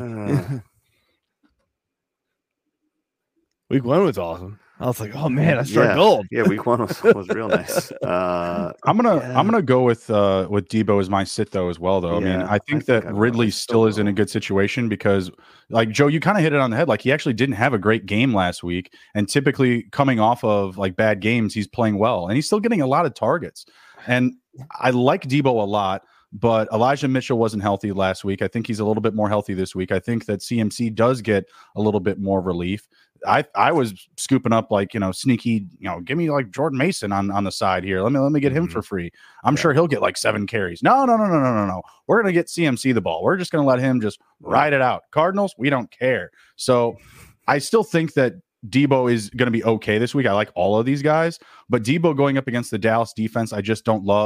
Week 1 was awesome. I was like, oh man, I struck gold. Yeah, week 1 was real nice. I'm gonna go with Debo as my sit though as well though. Yeah, I mean, I think that Ridley still is in a good situation because, like Joe, you kind of hit it on the head. Like he actually didn't have a great game last week, and typically coming off of like bad games, he's playing well, and he's still getting a lot of targets. And I like Debo a lot. But Elijah Mitchell wasn't healthy last week. I think he's a little bit more healthy this week. I think that CMC does get a little bit more relief. I was scooping up like, sneaky, give me like Jordan Mason on the side here. Let me get him for free. I'm sure he'll get like 7 carries. No. We're going to get CMC the ball. We're just going to let him just ride it out. Cardinals, we don't care. So I still think that Debo is going to be okay this week. I like all of these guys, but Debo going up against the Dallas defense, I just don't love.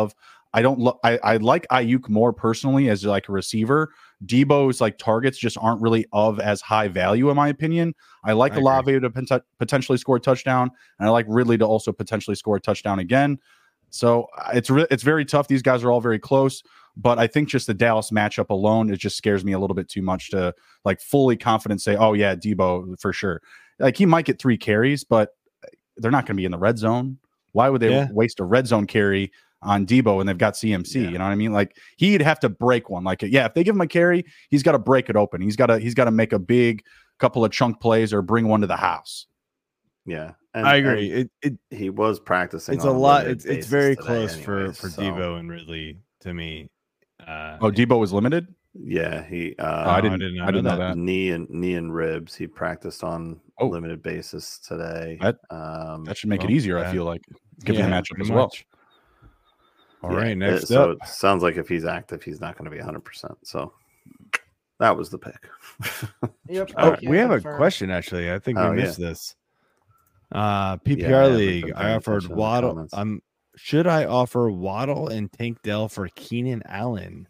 I like Ayuk more personally as like a receiver. Debo's like targets just aren't really of as high value in my opinion. I like Olave to potentially score a touchdown, and I like Ridley to also potentially score a touchdown again. So it's very tough. These guys are all very close, but I think just the Dallas matchup alone, it just scares me a little bit too much to like fully confident say, oh yeah, Debo for sure. Like he might get 3 carries, but they're not going to be in the red zone. Why would they waste a red zone carry on Debo when they've got CMC? You know what I mean? Like he'd have to break one. Like, if they give him a carry, he's got to break it open. He's got to make a big couple of chunk plays or bring one to the house. Yeah. I agree. He was practicing. It's a lot. It's very close for Debo and Ridley to me. Debo was limited. Yeah, he. I didn't know that. Knee and ribs. He practiced on a limited basis today. That should make it easier. I feel like given the matchup as well. All right, next up. So it sounds like if he's active, he's not going to be 100%. So that was the pick. Yep. We have a question actually. I think we missed this. PPR league. I offered Waddle. Should I offer Waddle and Tank Dell for Keenan Allen?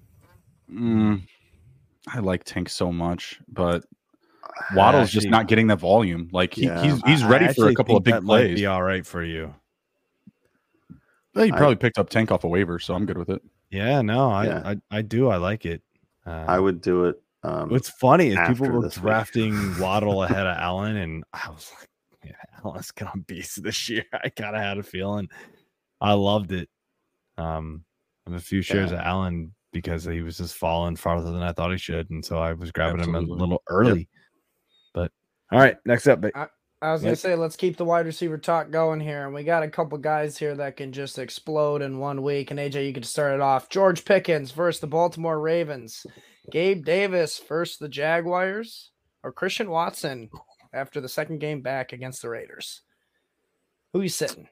I like Tank so much, but Waddle's just not getting the volume. Like he's ready for a couple of big plays. Might be all right for you. Well, he probably picked up Tank off a waiver, so I'm good with it. Yeah, no, I do. I like it. I would do it. What's funny is people were drafting Waddle ahead of Allen, and I was like, Allen's gonna beast this year. I kind of had a feeling. I loved it. I have a few shares of Allen because he was just falling farther than I thought he should, and so I was grabbing him a little early. But all right, next up. I was going to say, let's keep the wide receiver talk going here. And we got a couple guys here that can just explode in 1 week. And AJ, you can start it off. George Pickens versus the Baltimore Ravens. Gabe Davis versus the Jaguars. Or Christian Watson after the second game back against the Raiders. Who you sitting?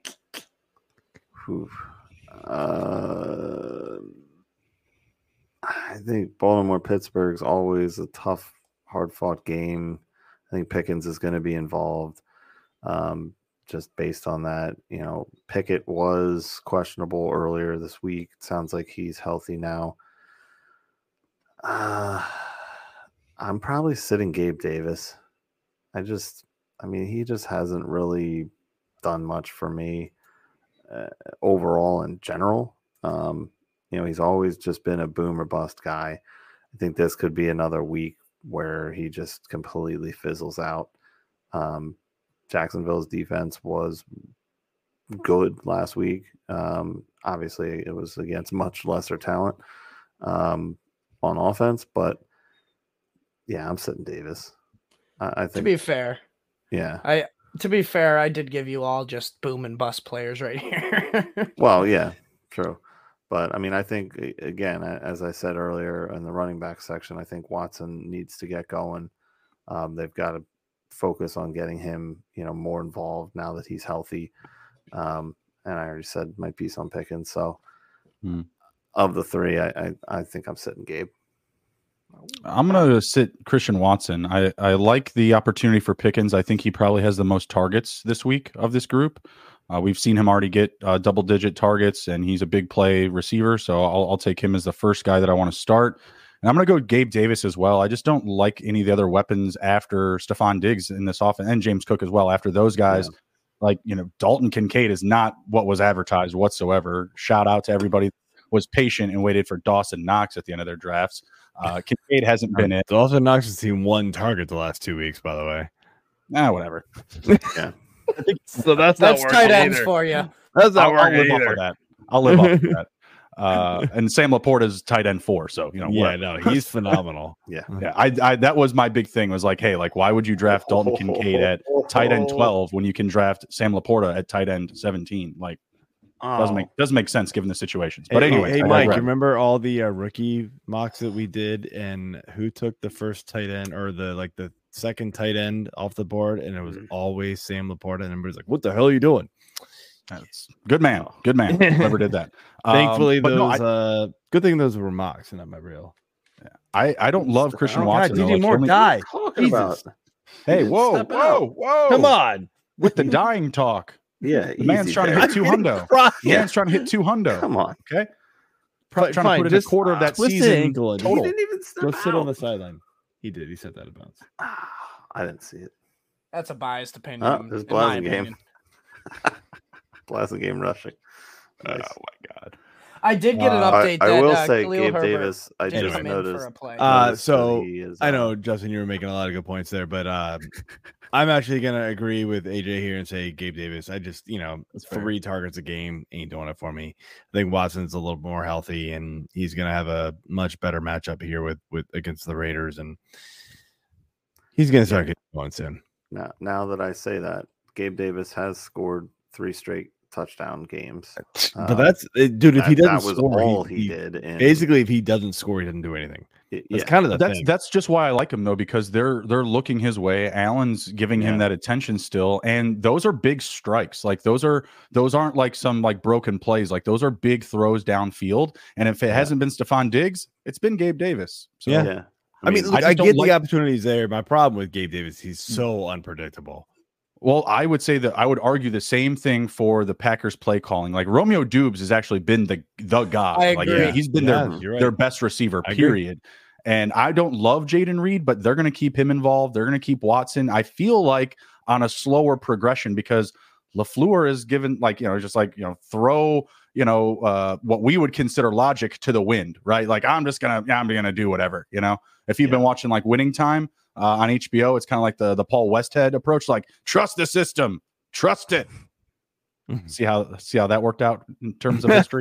I think Baltimore-Pittsburgh's always a tough, hard-fought game. I think Pickens is going to be involved just based on that. Pickett was questionable earlier this week. It sounds like he's healthy now. I'm probably sitting Gabe Davis. He just hasn't really done much for me overall in general. He's always just been a boom or bust guy. I think this could be another week where he just completely fizzles out. Jacksonville's defense was good last week. Obviously, it was against much lesser talent on offense, but I'm sitting Davis. I think, to be fair, to be fair, I did give you all just boom and bust players right here. Well, yeah, true. But, I think, again, as I said earlier in the running back section, I think Watson needs to get going. They've got to focus on getting him, more involved now that he's healthy. And I already said my piece on Pickens. So, of the three, I think I'm sitting Gabe. I'm going to sit Christian Watson. I like the opportunity for Pickens. I think he probably has the most targets this week of this group. We've seen him already get double-digit targets, and he's a big play receiver, so I'll take him as the first guy that I want to start. And I'm going to go with Gabe Davis as well. I just don't like any of the other weapons after Stephon Diggs in this offense, and James Cook as well. After those guys, Dalton Kincaid is not what was advertised whatsoever. Shout out to everybody who was patient and waited for Dawson Knox at the end of their drafts. Kincaid hasn't been it. Dawson Knox has seen 1 target the last 2 weeks, by the way. Whatever. Yeah. So that's tight ends either. For you. That's not I'll live off of that. I'll live off of that. And Sam Laporta is tight end 4, so he's phenomenal. Yeah. I that was my big thing. Was like, hey, why would you draft Dalton Kincaid at tight end 12 when you can draft Sam Laporta at tight end 17? Like, doesn't make sense given the situations. But anyway, hey Mike, you remember all the rookie mocks that we did, and who took the first tight end or the second tight end off the board, and it was always Sam Laporta, and everybody's like, "What the hell are you doing?" That's good man. Whoever did that. Thankfully, good thing those were mocks and not my real. I don't love Christian Watson. DJ Moore die. Talking about. Hey, whoa! Come on with the dying talk. Yeah, The man's easy trying to there. hit 200. Right. The man's trying to hit 200. Come on. Okay. Fine, Trying to put in just a quarter of that twist his season ankle and He total. didn't even step Go sit on out. the sideline. He did. He said that about bounce. I didn't see it. That's a biased opinion. Oh, there's in my Blasingame. opinion. Blasingame rushing. Nice. Oh my God. I did get an update. I that, will say, Khalil Gabe Herbert Davis. I did just come in for noticed. a play. noticed So that he is, I know, Justin, you were making a lot of good points there, but I'm actually gonna agree with AJ here and say Gabe Davis. I just, That's fair. 3 targets a game ain't doing it for me. I think Watson's a little more healthy, and he's gonna have a much better matchup here with against the Raiders, and he's gonna start getting going soon. Now that I say that, Gabe Davis has scored 3 straight touchdown games. But that's dude. If he doesn't that was score, all he did. And basically, if he doesn't score, he doesn't do anything. That's yeah, kind of the That's thing. that's just why I like him though, because they're looking his way. Allen's giving him that attention still, and those are big strikes. Like those aren't like some like broken plays. Like those are big throws downfield. And if it hasn't been Stephon Diggs, it's been Gabe Davis. So Yeah. I mean, look, I I just don't get like- the opportunities there. My problem with Gabe Davis, he's so unpredictable. Well, I would say that I would argue the same thing for the Packers play calling. Like Romeo Dubes has actually been the guy. I Like agree. he's been you're right. their best receiver, I agree. period. And I don't love Jaden Reed, but they're going to keep him involved. They're going to keep Watson. I feel like on a slower progression because LaFleur is given throw, what we would consider logic to the wind, right? Like I'm going to do whatever, if you've been watching like Winning Time on HBO, it's kind of like the Paul Westhead approach, like trust the system, trust it. See how that worked out in terms of history.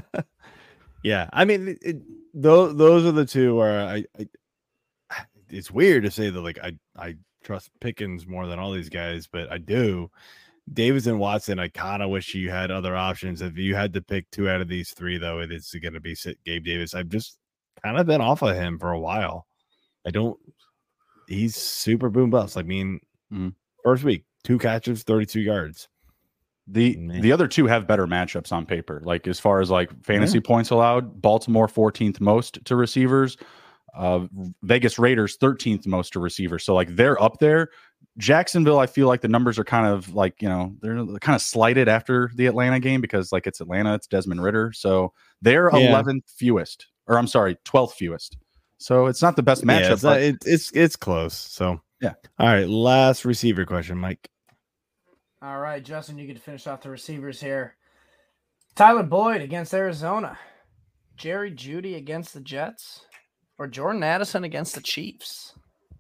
Yeah, I mean, those are the two where I it's weird to say that like I trust Pickens more than all these guys, but I do. Davis and Watson, I kind of wish you had other options. If you had to pick 2 out of these 3, though, it is going to be Gabe Davis. I've just kind of been off of him for a while. He's super boom bust. I mean, first week, 2 catches, 32 yards. The other 2 have better matchups on paper. Like as far as like fantasy points allowed, Baltimore 14th most to receivers, Vegas Raiders 13th most to receivers. So like they're up there. Jacksonville, I feel like the numbers are kind of like, they're kind of slighted after the Atlanta game because like it's Atlanta, it's Desmond Ridder. So they're 11th fewest, or I'm sorry, 12th fewest. So it's not the best matchup. It's close. So yeah. All right. Last receiver question, Mike. All right, Justin, you get to finish off the receivers here. Tyler Boyd against Arizona. Jerry Jeudy against the Jets. Or Jordan Addison against the Chiefs.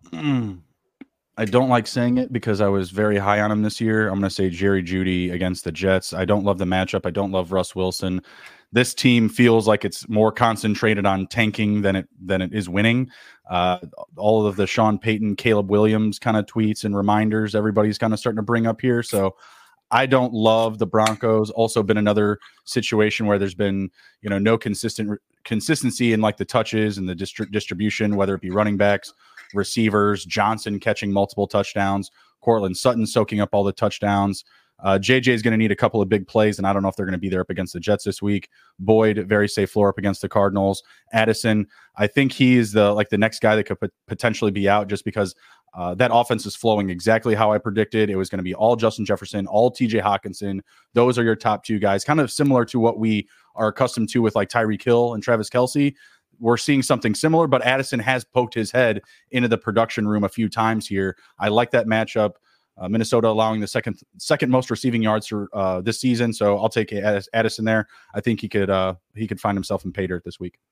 I don't like saying it because I was very high on him this year. I'm going to say Jerry Jeudy against the Jets. I don't love the matchup. I don't love Russ Wilson. This team feels like it's more concentrated on tanking than it is winning. All of the Sean Payton, Caleb Williams kind of tweets and reminders, everybody's kind of starting to bring up here. So I don't love the Broncos. Also been another situation where there's been, no consistency in like the touches and the distribution, whether it be running backs, receivers, Johnson catching multiple touchdowns, Cortland Sutton soaking up all the touchdowns. JJ is going to need a couple of big plays, and I don't know if they're going to be there up against the Jets this week. Boyd, very safe floor up against the Cardinals. Addison, I think he is the next guy that could potentially be out just because that offense is flowing exactly how I predicted. It was going to be all Justin Jefferson, all TJ Hawkinson. Those are your top 2 guys, kind of similar to what we are accustomed to with like Tyreek Hill and Travis Kelce. We're seeing something similar, but Addison has poked his head into the production room a few times here. I like that matchup. Minnesota allowing the second most receiving yards for this season, so I'll take Addison there. I think he could find himself in pay dirt this week.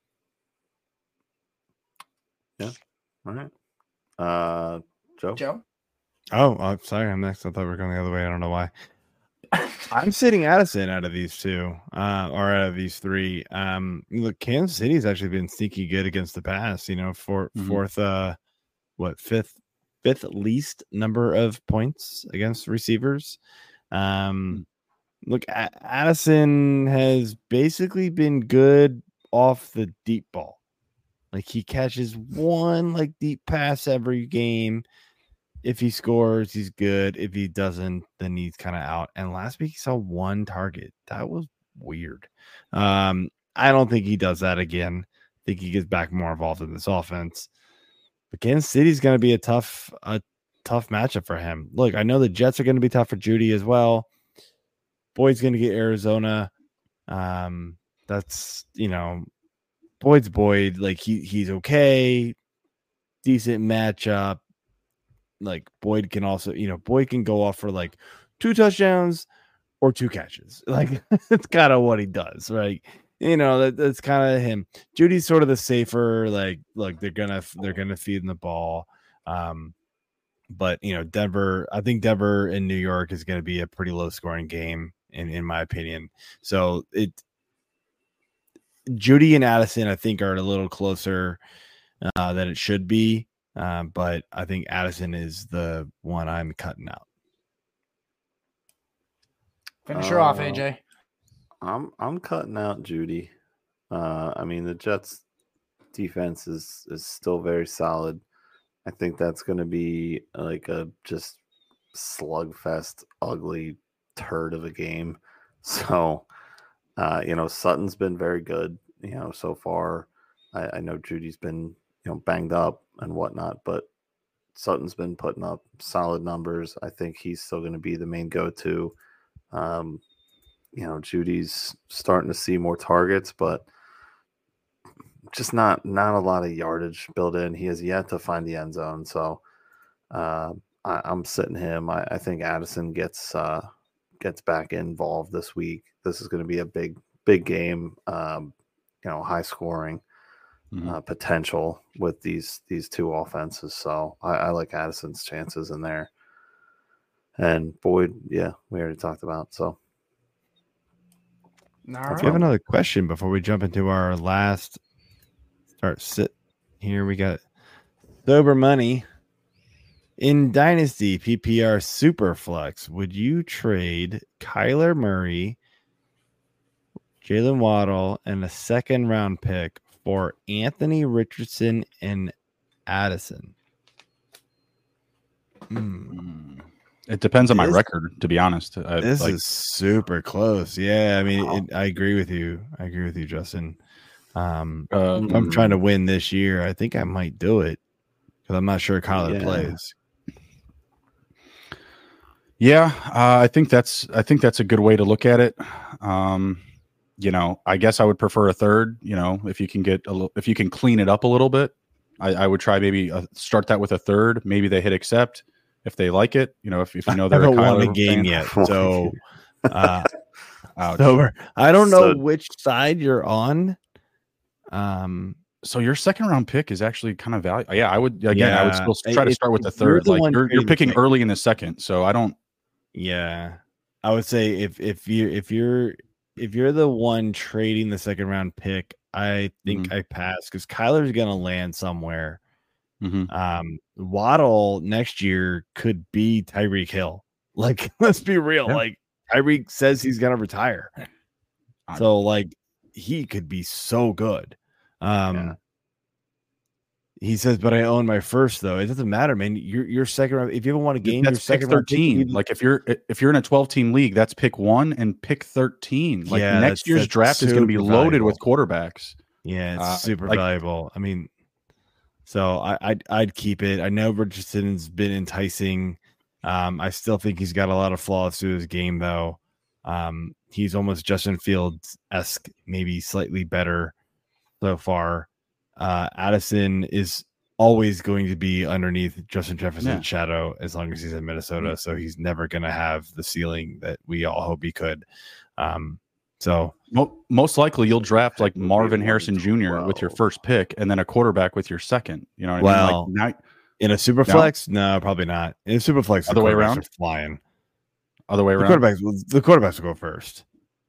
Yeah. All right. Joe. Oh, sorry, I'm next. I thought we were going the other way. I don't know why. I'm sitting Addison out of these 2, or out of these 3. Look, Kansas City's actually been sneaky good against the pass. Fifth least number of points against receivers. Look, Addison has basically been good off the deep ball. Like he catches one like deep pass every game. If he scores, he's good. If he doesn't, then he's kind of out. And last week he saw 1 target. That was weird. I don't think he does that again. I think he gets back more involved in this offense. But Kansas City's going to be a tough matchup for him. Look, I know the Jets are going to be tough for Jeudy as well. Boyd's going to get Arizona. That's, Boyd's Boyd. Like he's okay. Decent matchup. Like Boyd can also, Boyd can go off for like 2 touchdowns or 2 catches. Like it's kind of what he does, right? That's kind of him. Judy's sort of the safer, like they're gonna feed him the ball. But Denver, I think Denver and New York is going to be a pretty low scoring game in my opinion. So Judy and Addison, I think, are a little closer than it should be. But I think Addison is the one I'm cutting out. Finish her off, AJ. I'm cutting out Judy. I mean, the Jets defense is still very solid. I think that's going to be like a just slugfest, ugly turd of a game. So, Sutton's been very good, so far. I know Judy's been, banged up and whatnot, but Sutton's been putting up solid numbers. I think he's still going to be the main go-to. Judy's starting to see more targets, but just not a lot of yardage built in. He has yet to find the end zone. So I'm sitting him. I think Addison gets back involved this week. This is going to be a big game, high scoring potential with these 2 offenses. So I like Addison's chances in there. And Boyd, yeah, we already talked about. So All If right. you have another question before we jump into our last start sit here, we got Sober Money. In Dynasty PPR Superflex, would you trade Kyler Murray, Jalen Waddle, and a 2nd-round pick for Anthony Richardson and Addison? It depends on my record, to be honest. This is super close. Yeah, I mean, I agree with you. Justin. I'm trying to win this year. I think I might do it because I'm not sure Kyler plays. Yeah, I think that's a good way to look at it. I guess I would prefer a third. If you can clean it up a little bit, I would try maybe start that with a third. Maybe they hit accept if they like it. If you know they're I haven't won a game yet, so Sober. I don't know which side you're on. So your 2nd-round pick is actually kind of valuable. Yeah, I would still try to start with the third. Like you're picking early in the second, so I don't. Yeah, I would say if you're the one trading the 2nd-round pick, I think I pass because Kyler's gonna land somewhere. Waddle next year could be Tyreek Hill. Like, let's be real. Yeah. Like Tyreek says he's gonna retire, so like he could be so good. He says, but I own my first though. It doesn't matter, man. Your 2nd round. If you ever want a game, that's pick 13. Like if you're in a 12-team league, that's pick 1 and pick 13. Like next year's draft is going to be loaded with quarterbacks. Yeah, it's super valuable. I mean, so I'd keep it. I know Richardson's been enticing. I still think he's got a lot of flaws to his game though. He's almost Justin Fields-esque, maybe slightly better so far. Addison is always going to be underneath Justin Jefferson's shadow as long as he's in Minnesota. So he's never going to have the ceiling that we all hope he could. So most likely you'll draft like Marvin Harrison Jr. with your first pick and then a quarterback with your second. You know what I mean? Like in a super flex? No, probably not. In a super flex, other way around? Are flying. Other way around? The quarterbacks will go first.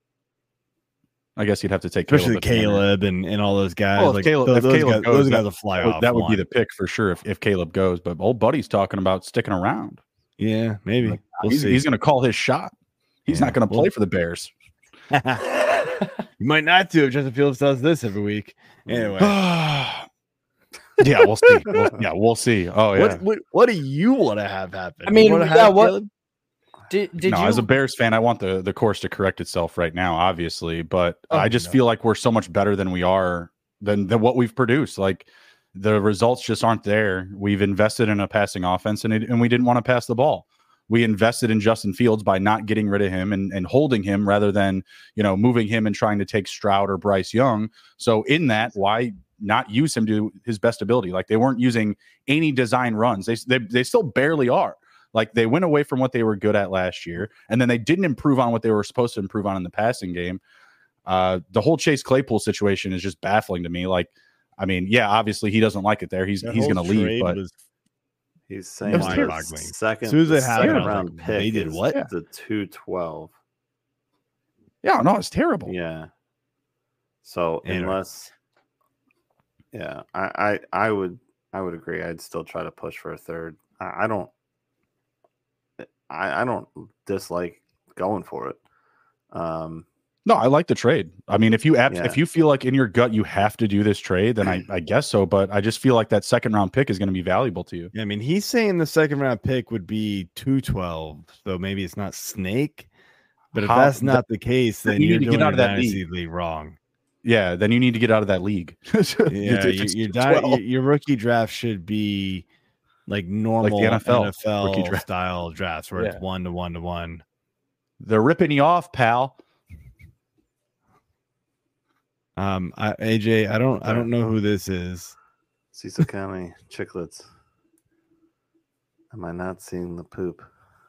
I guess you'd have to take especially Caleb and all those guys. Well, like Caleb those guys will fly off. That would be the pick for sure if Caleb goes. But old buddy's talking about sticking around. Yeah, maybe he's going to call his shot. He's not going to play for the Bears. You might not do if Justin Fields does this every week. Anyway, yeah, we'll see. We'll see. Oh yeah. What do you want to have happen? I mean, what? Did you? As a Bears fan, I want the course to correct itself right now, obviously, but I just feel like we're so much better than we are than what we've produced. Like the results just aren't there. We've invested in a passing offense and we didn't want to pass the ball. we invested in Justin Fields by not getting rid of him and holding him rather than, moving him and trying to take Stroud or Bryce Young. So in that, why not use him to his best ability? Like, they weren't using any design runs. They still barely are. Like, they went away from what they were good at last year, and then they didn't improve on what they were supposed to improve on in the passing game. The whole Chase Claypool situation is just baffling to me. Like, I mean, yeah, obviously he doesn't like it there. He's going to leave, but he's saying the second round pick. They did what? The 212. Yeah, no, it's terrible. Yeah. So unless, I would agree. I'd still try to push for a third. I don't dislike going for it. No, I like the trade. I mean, if you feel like in your gut you have to do this trade, then I guess so. But I just feel like that second round pick is going to be valuable to you. I mean, he's saying the second round pick would be 212, so maybe it's not Snake. But if that's not the case, then you're doing a dynasty league wrong. Yeah, then you need to get out of that league. Your rookie draft should be like normal, like the NFL style drafts where it's 1-to-1-to-1. They're ripping you off, pal. AJ, I don't know who this is. Cecil County Chicklets. Am I not seeing the poop?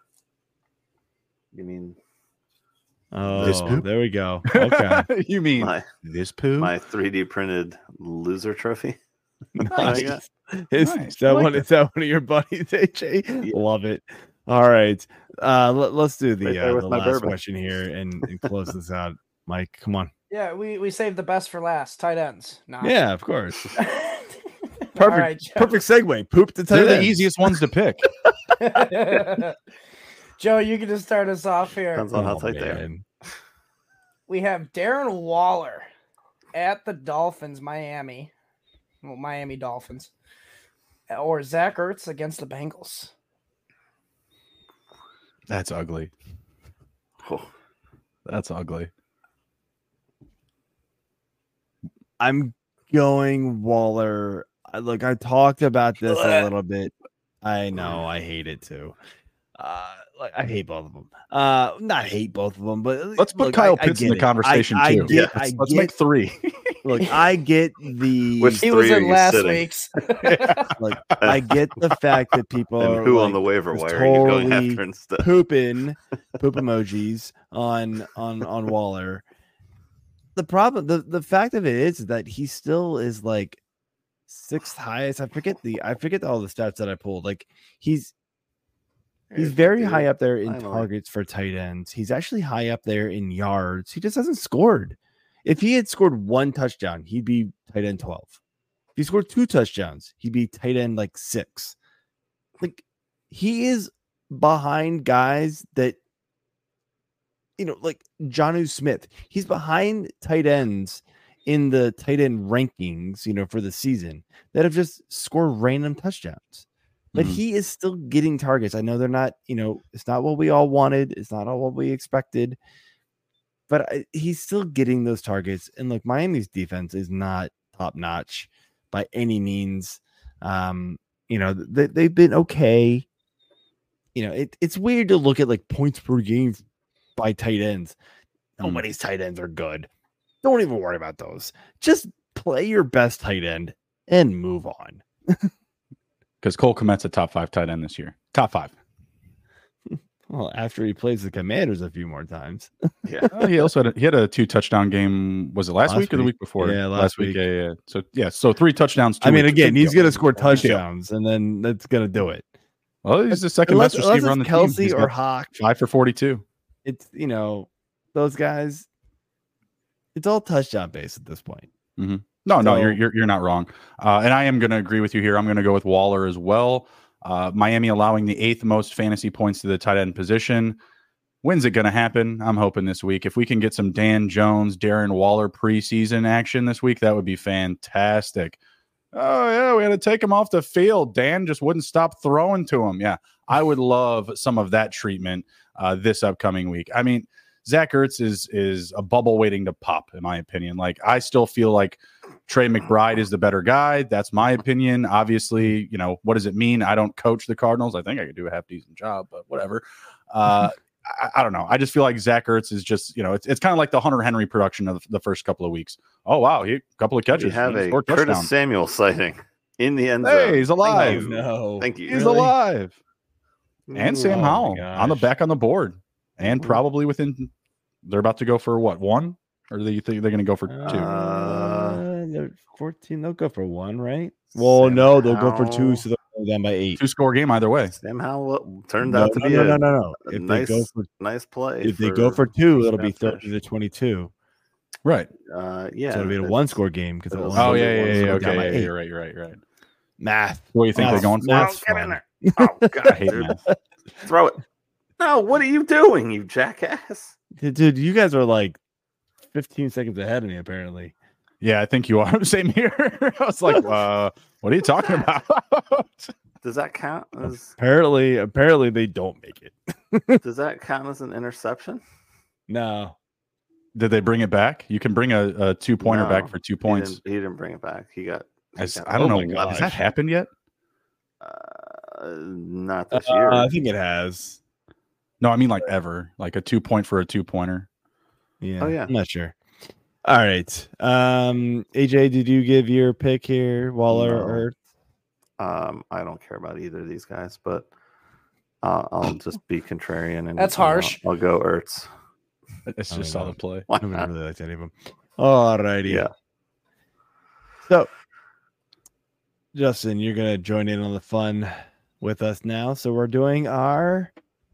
You mean this poop? There we go. Okay. You mean this poop? My 3D printed loser trophy. Nice. Is that one of your buddies, AJ? Yeah. Love it. All right. Let's do the last question here and close this out. Mike, come on. Yeah, we saved the best for last. Tight ends. Nah. Yeah, of course. Perfect segue. Poop to tight ends. They're the easiest ones to pick. Joe, you can just start us off here. Depends on how tight they are. We have Darren Waller at the Dolphins, Miami. Well, Miami Dolphins. Or Zach Ertz against the Bengals. That's ugly. Oh. That's ugly. I'm going Waller. Look, I talked about this a little bit. I know I hate it too. I hate both of them. Not hate both of them, but let's put Kyle Pitts in the conversation too. Let's make three. Look, I get the. He was in last week's. Like, I get the fact that people and are who on the waiver wire are you going after instead? Poop emojis on Waller. The problem, the fact of it is that he still is like sixth highest. I forget all the stats that I pulled. Like he's very high up there in targets for tight ends. He's actually high up there in yards. He just hasn't scored. If he had scored one touchdown, he'd be tight end 12. If he scored two touchdowns, he'd be tight end like 6. Like he is behind guys that, like Jonnu Smith. He's behind tight ends in the tight end rankings, for the season that have just scored random touchdowns. But he is still getting targets. I know they're not, it's not what we all wanted. It's not all what we expected. But he's still getting those targets. And look, Miami's defense is not top notch by any means. They've been okay. It's weird to look at like points per game by tight ends. Nobody's tight ends are good. Don't even worry about those. Just play your best tight end and move on. Because Cole Kmet's a top 5 tight end this year. Top 5. Well, after he plays the Commanders a few more times. Yeah. He also had a 2 touchdown game. Was it last week or the week before? Yeah, last week. Yeah. So 3 touchdowns. He's going to score touchdowns, and then that's going to do it. Well, he's the second best receiver on the Kelsey team. Kelsey or Hawk. 5 for 42. It's, those guys, it's all touchdown based at this point. Mm-hmm. No, you're not wrong. And I am going to agree with you here. I'm going to go with Waller as well. Miami allowing the 8th most fantasy points to the tight end position. When's it going to happen? I'm hoping this week. If we can get some Dan Jones, Darren Waller preseason action this week, that would be fantastic. Oh, yeah, we had to take him off the field. Dan just wouldn't stop throwing to him. Yeah, I would love some of that treatment this upcoming week. I mean, Zach Ertz is a bubble waiting to pop, in my opinion. Like, I still feel like Trey McBride is the better guy. That's my opinion. Obviously, what does it mean? I don't coach the Cardinals. I think I could do a half decent job, but whatever. I don't know. I just feel like Zach Ertz is just, it's kind of like the Hunter Henry production of the first couple of weeks. Oh, wow. A couple of catches. We have a Curtis Samuel sighting in the end zone. Hey, he's alive. Thank you. He's alive. And Sam Howell on the board. And probably they're about to go for what, 1? Or do you think they're going to go for 2? They're 14. They'll go for 1, right? Well, no, they'll go for 2, so they'll go down by 8. 2-score game either way. Sam Howell turned out to be no. If they go for nice play. If they go for 2, it'll be 30-22. Right. Yeah. So it'll be a 1-score game because Okay. You're right. Math. What do you think they're going for? Get in there. Oh God, I hate math. Throw it. No, what are you doing, you jackass? Dude, you guys are like 15 seconds ahead of me, apparently. Yeah, I think you are. Same here. I was like, what are you talking about? Does that count as... Apparently they don't make it. Does that count as an interception? No. Did they bring it back? You can bring a 2-pointer back for 2 points. He didn't bring it back. I don't know. Has that happened yet? Not this year. I think it has. No, I mean like ever. Like a 2-point for a 2-pointer. Yeah. Oh, yeah. I'm not sure. All right. AJ, did you give your pick here, Waller or Ertz? I don't care about either of these guys, but I'll just be contrarian and that's harsh. I'll go Ertz. It's just solid play. I don't really like any of them. All righty. Yeah. So, Justin, you're gonna join in on the fun with us now. So we're doing our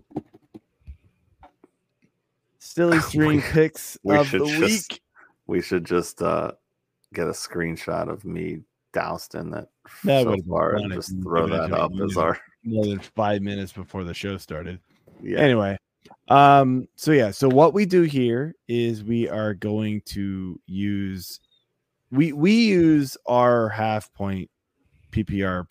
silly string picks of the week. We should just get a screenshot of me doused in that so far and just throw that up as our more than 5 minutes before the show started. Yeah. Anyway, so what we do here is we are going to use we use our half point PPR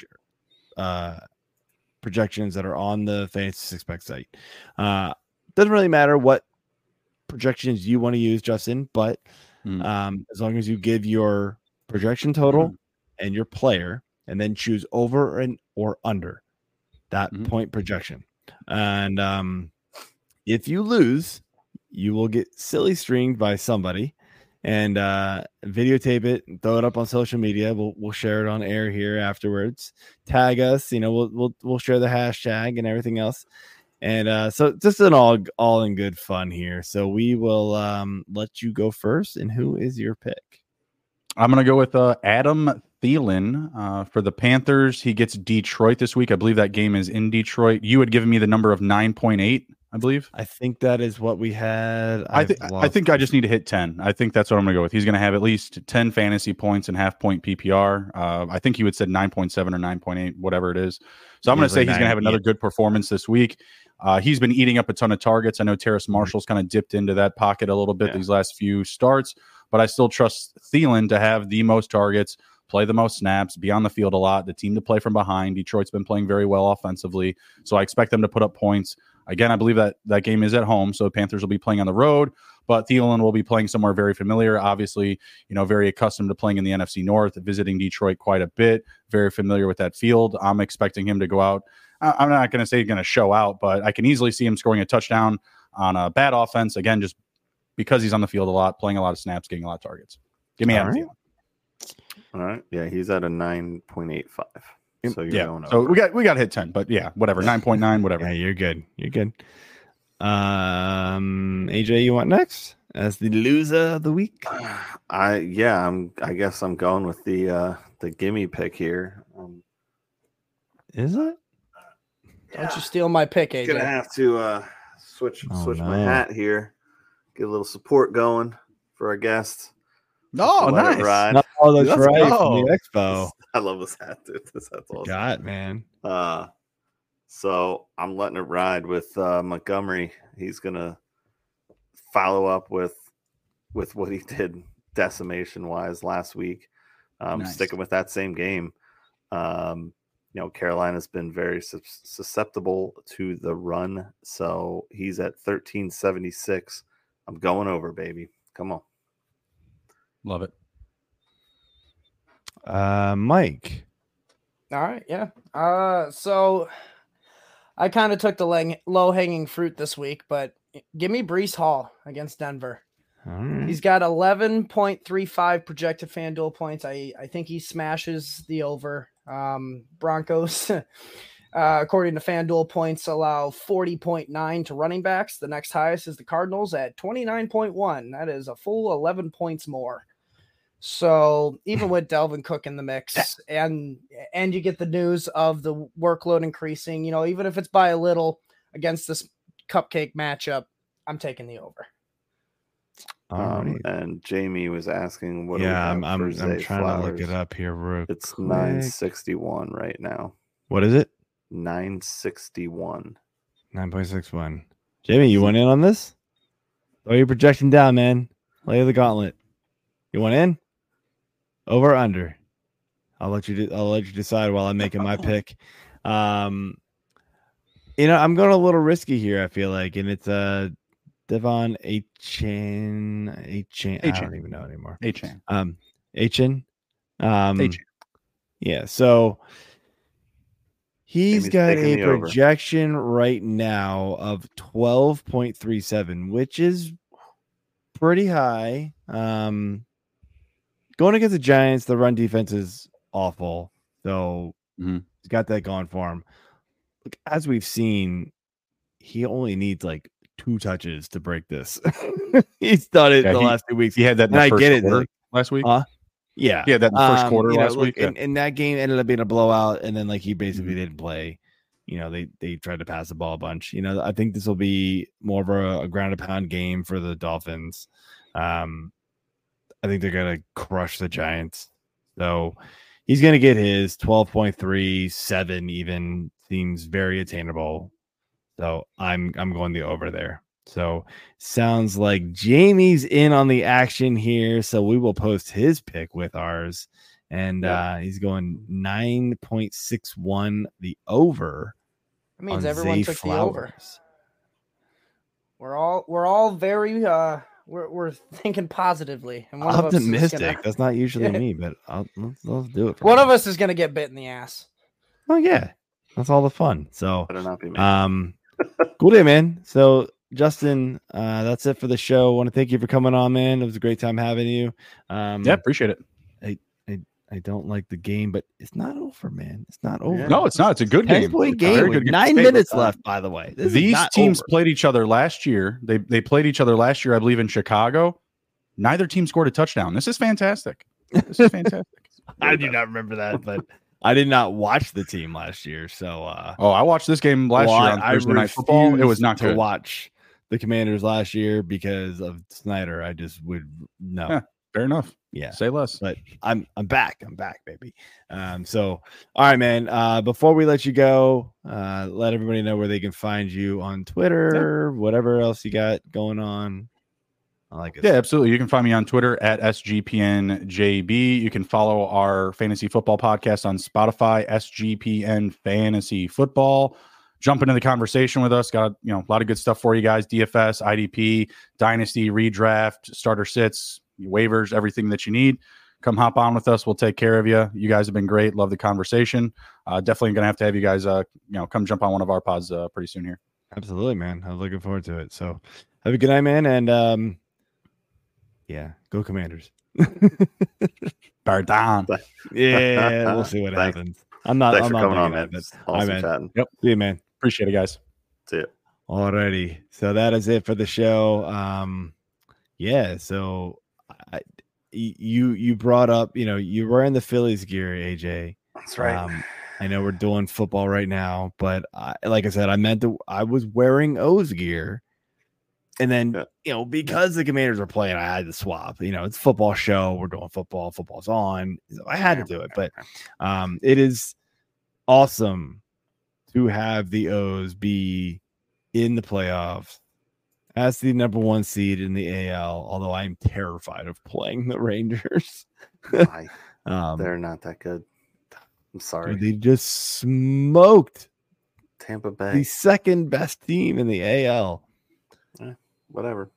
projections that are on the Fantasy Six Pack site. Doesn't really matter what projections you want to use, Justin, but as long as you give your projection total and your player and then choose over and or under that point projection. And if you lose, you will get silly stringed by somebody and videotape it and throw it up on social media. We'll share it on air here afterwards. Tag us, we'll share the hashtag and everything else. And so just an all in good fun here. So we will let you go first. And who is your pick? I'm going to go with Adam Thielen for the Panthers. He gets Detroit this week. I believe that game is in Detroit. You had given me the number of 9.8, I believe. I think that is what we had. I think I just need to hit 10. I think that's what I'm going to go with. He's going to have at least 10 fantasy points and half point PPR. I think you had said 9.7 or 9.8, whatever it is. So I'm going to say he's going to have another good performance this week. He's been eating up a ton of targets. I know Terrace Marshall's kind of dipped into that pocket a little bit these last few starts, but I still trust Thielen to have the most targets, play the most snaps, be on the field a lot, the team to play from behind. Detroit's been playing very well offensively, so I expect them to put up points. Again, I believe that game is at home, so the Panthers will be playing on the road, but Thielen will be playing somewhere very familiar. Obviously, very accustomed to playing in the NFC North, visiting Detroit quite a bit, very familiar with that field. I'm expecting him to go out. I'm not going to say he's going to show out, but I can easily see him scoring a touchdown on a bad offense. Again, just because he's on the field a lot, playing a lot of snaps, getting a lot of targets. Give me Adam Thielen. All right. Yeah, he's at a 9.85. So you're going over. So we got to hit 10, but yeah, whatever. 9.9, whatever. Yeah, you're good. You're good. AJ, you want next as the loser of the week? I guess I'm going with the gimme pick here. Is it? Don't you steal my pick, AJ. Gonna have to switch my hat here. Get a little support going for our guest. Oh, nice. Oh, that's right. From the Expo. I love this hat, dude. This hat's awesome. God, man. So I'm letting it ride with Montgomery. He's gonna follow up with what he did decimation wise last week. Nice. Sticking with that same game. Carolina's been very susceptible to the run. So he's at 1376. I'm going over, baby. Come on. Love it. Mike. All right, yeah. So I kind of took the low hanging fruit this week, but give me Breece Hall against Denver. Right. He's got 11.35 projected FanDuel points. I think he smashes the over. Broncos, according to FanDuel, points allow 40.9 to running backs. The next highest is the Cardinals at 29.1. That is a full 11 points more. So even with Dalvin Cook in the mix, and you get the news of the workload increasing, even if it's by a little against this cupcake matchup, I'm taking the over. And Jamie was asking, what? Yeah, do we have I'm for Zay trying Flowers? to look it up here. Real It's quick. 961 right now. What is it? 961. 9.61. Jamie, you went in on this? Throw your projection down, man. Lay the gauntlet. You went in? Over or under? I'll let you decide while I'm making my pick. I'm going a little risky here, I feel like, and it's Devon Achane. I don't even know anymore. Achane. Achane. Yeah, so he's got a projection right now of 12.37, which is pretty high. Going against the Giants, the run defense is awful. So he's got that going for him. Look, as we've seen, he only needs like 2 touches to break this. He's done it the last 2 weeks. He had that in the first quarter last week. Yeah. He had that in the first quarter last week. And that game ended up being a blowout. And then he basically didn't play. They tried to pass the ball a bunch. I think this will be more of a ground and pound game for the Dolphins. I think they're going to crush the Giants. So he's going to get his 12.37 even seems very attainable. So I'm going the over there. So sounds like Jamie's in on the action here. So we will post his pick with ours. And he's going 9.61 the over. That means everyone took the over. We're all very we're thinking positively, and optimistic. That's not usually me, but let's do it. One of us is gonna get bit in the ass. Oh yeah, that's all the fun. So better not be me. Cool day, man. So Justin, that's it for the show. I want to thank you for coming on, man. It was a great time having you. Appreciate it. I don't like the game, but it's not over, man. It's not over. No, it's not. It's a good game. Game with 9 minutes left, by the way. These teams played each other last year. They played each other last year, I believe, in Chicago. Neither team scored a touchdown. This is fantastic. I do not remember that, but I did not watch the team last year. So, I watched this game last year on Thursday Night Football. It was not to good. Watch the Commanders last year because of Snyder. I just would no. Yeah, fair enough. Yeah, say less. But I'm back. I'm back, baby. So all right, man. Before we let you go, let everybody know where they can find you on Twitter, whatever else you got going on. I like it. Yeah, absolutely. You can find me on Twitter at SGPNJB. You can follow our fantasy football podcast on Spotify, SGPN Fantasy Football. Jump into the conversation with us. Got a lot of good stuff for you guys. DFS, IDP, Dynasty, Redraft, Starter Sits, waivers, everything that you need. Come hop on with us. We'll take care of you. You guys have been great. Love the conversation. Definitely going to have you guys, come jump on one of our pods pretty soon here. Absolutely, man. I'm looking forward to it. So have a good night, man. And yeah, go Commanders. Pardon. Yeah, we'll see what happens. I'm not coming on, man. Awesome chatting. Yep. See you, man. Appreciate it, guys. See you. Alrighty. So that is it for the show. Yeah, so you brought up, you were in the Phillies gear, AJ. That's right. I know we're doing football right now, but like I said, I was wearing O's gear. And then, because the Commanders were playing, I had to swap. It's a football show. We're doing football. Football's on. So I had to do it. But it is awesome to have the O's be in the playoffs as the number 1 seed in the AL, although I'm terrified of playing the Rangers. They're not that good. I'm sorry. They just smoked Tampa Bay. the second best team in the AL. Whatever.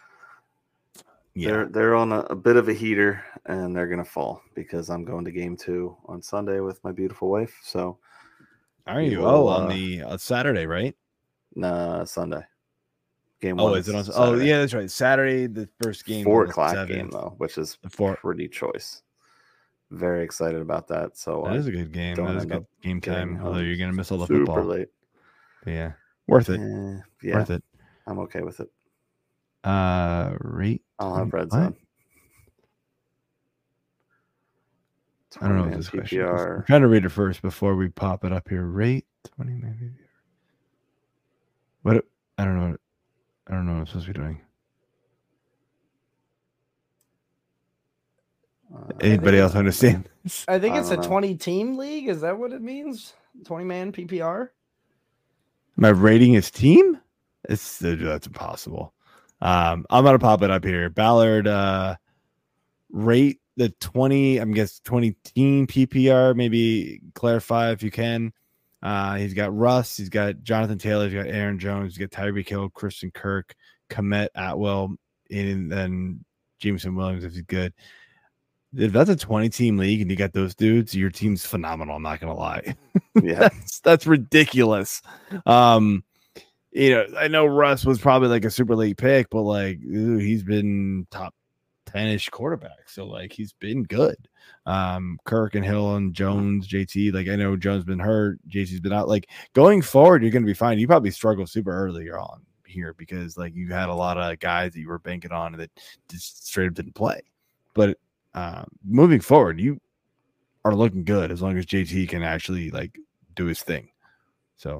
Yeah. They're on a bit of a heater, and they're gonna fall because I'm going to game 2 on Sunday with my beautiful wife. So, Are you? will, on the Saturday, right? nah, Sunday. Game Oh, 1 is it on? Saturday. Oh, yeah, that's right. Saturday, the first game. 4:00 game though, which is The 4. pretty choice. Very excited about that. So That is a good game. don't That is end good up game getting time. Although home you're gonna miss all the super football. late. But yeah, worth it. Yeah, Worth it. I'm okay with it. Rate. I'll have red what? zone. I don't know 20 what man this question is. PPR. I'm trying to read it first before we pop it up here. Rate 20 maybe. What? I don't know. I don't know what I'm supposed to be doing. Anybody else understand? I think I it's a don't know. 20 team league. Is that what it means? 20 man PPR? Am I rating his team? That's impossible. I'm gonna pop it up here. Ballard rate the 20. I'm guessing 20 team PPR. Maybe clarify if you can. He's got Russ. He's got Jonathan Taylor. He's got Aaron Jones. He's got Tyreek Hill, Christian Kirk, Komet Atwell, and then Jameson Williams if he's good. If that's a 20 team league and you got those dudes, your team's phenomenal. I'm not gonna lie. Yeah. that's ridiculous. I know Russ was probably like a super late pick, but like he's been top 10-ish quarterback, so like he's been good. Kirk and Hill and Jones, JT, like I know Jones been hurt, JT's been out. Like going forward, you're gonna be fine. You probably struggled super earlier on here because like you had a lot of guys that you were banking on that just straight up didn't play. But moving forward, you are looking good as long as JT can actually like do his thing. So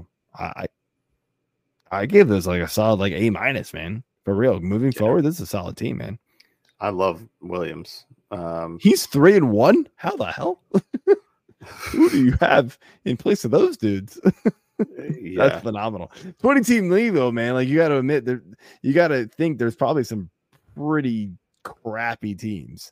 I gave this like a solid like A-, man. For real. Moving forward, this is a solid team, man. I love Williams. He's 3-1. How the hell? Who do you have in place of those dudes? Yeah. That's phenomenal. 20 team league though, man. Like you got to admit there, you got to think there's probably some pretty crappy teams.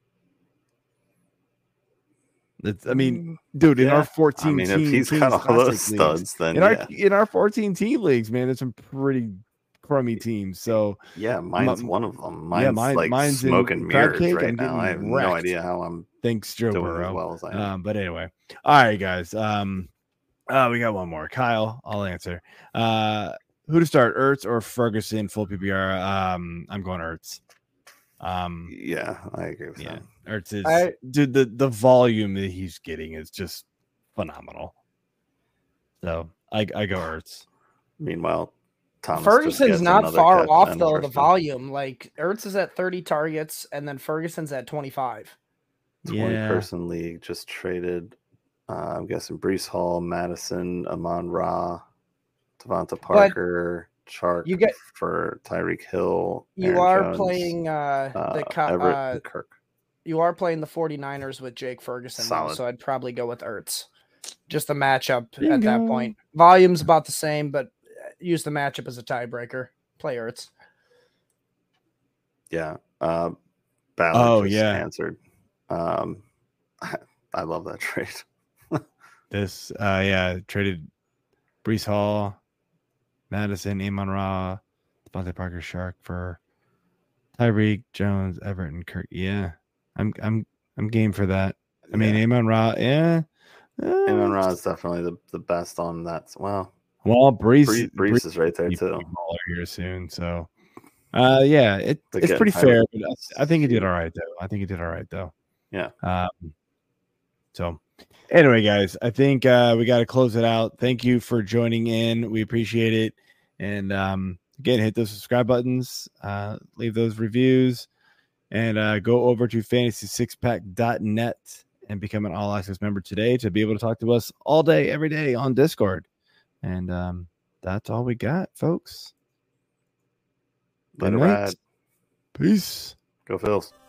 I mean, dude, in our 14 I mean, if team he's got all those studs, then in our 14 team leagues, man, there's some pretty crummy teams. So yeah, mine's one of them. Mine's smoke and mirrors right now. I have no idea how I'm thanks, Joe doing Burrow. as well as I am. But anyway, all right, guys. We got one more. Kyle, I'll answer. Who to start, Ertz or Ferguson? Full PPR. I'm going Ertz. Yeah, I agree with that. Ertz is dude. The volume that he's getting is just phenomenal. So I go Ertz. Meanwhile, Thomas Ferguson's not far off though. The volume, like Ertz is at 30 targets, and then Ferguson's at 25. 20-person league just traded. I'm guessing Brees Hall, Madison, Amon Ra, Devonta Parker, Chark for Tyreek Hill. You Aaron are Jones, playing Everett and Kirk. You are playing the 49ers with Jake Ferguson, though, so I'd probably go with Ertz. Just the matchup at that point. Volume's about the same, but use the matchup as a tiebreaker. Play Ertz. Yeah. Ballard answered. I love that trade. Traded Brees Hall, Madison, Amon Ra, Devontae Parker, Shark for Tyreek, Jones, Everett, and Kirk. Yeah, I'm game for that. I mean, Amon Ra, Amon Ra is definitely the best on that. Well, Brees is right there too. Here soon, so it's pretty fair. But I think he did all right though. Yeah. So anyway, guys, I think we got to close it out. Thank you for joining in. We appreciate it. And again, hit those subscribe buttons, leave those reviews, and go over to fantasy6pack.net and become an all access member today to be able to talk to us all day, every day on Discord. And that's all we got, folks. Let it ride. Peace. Go Phils.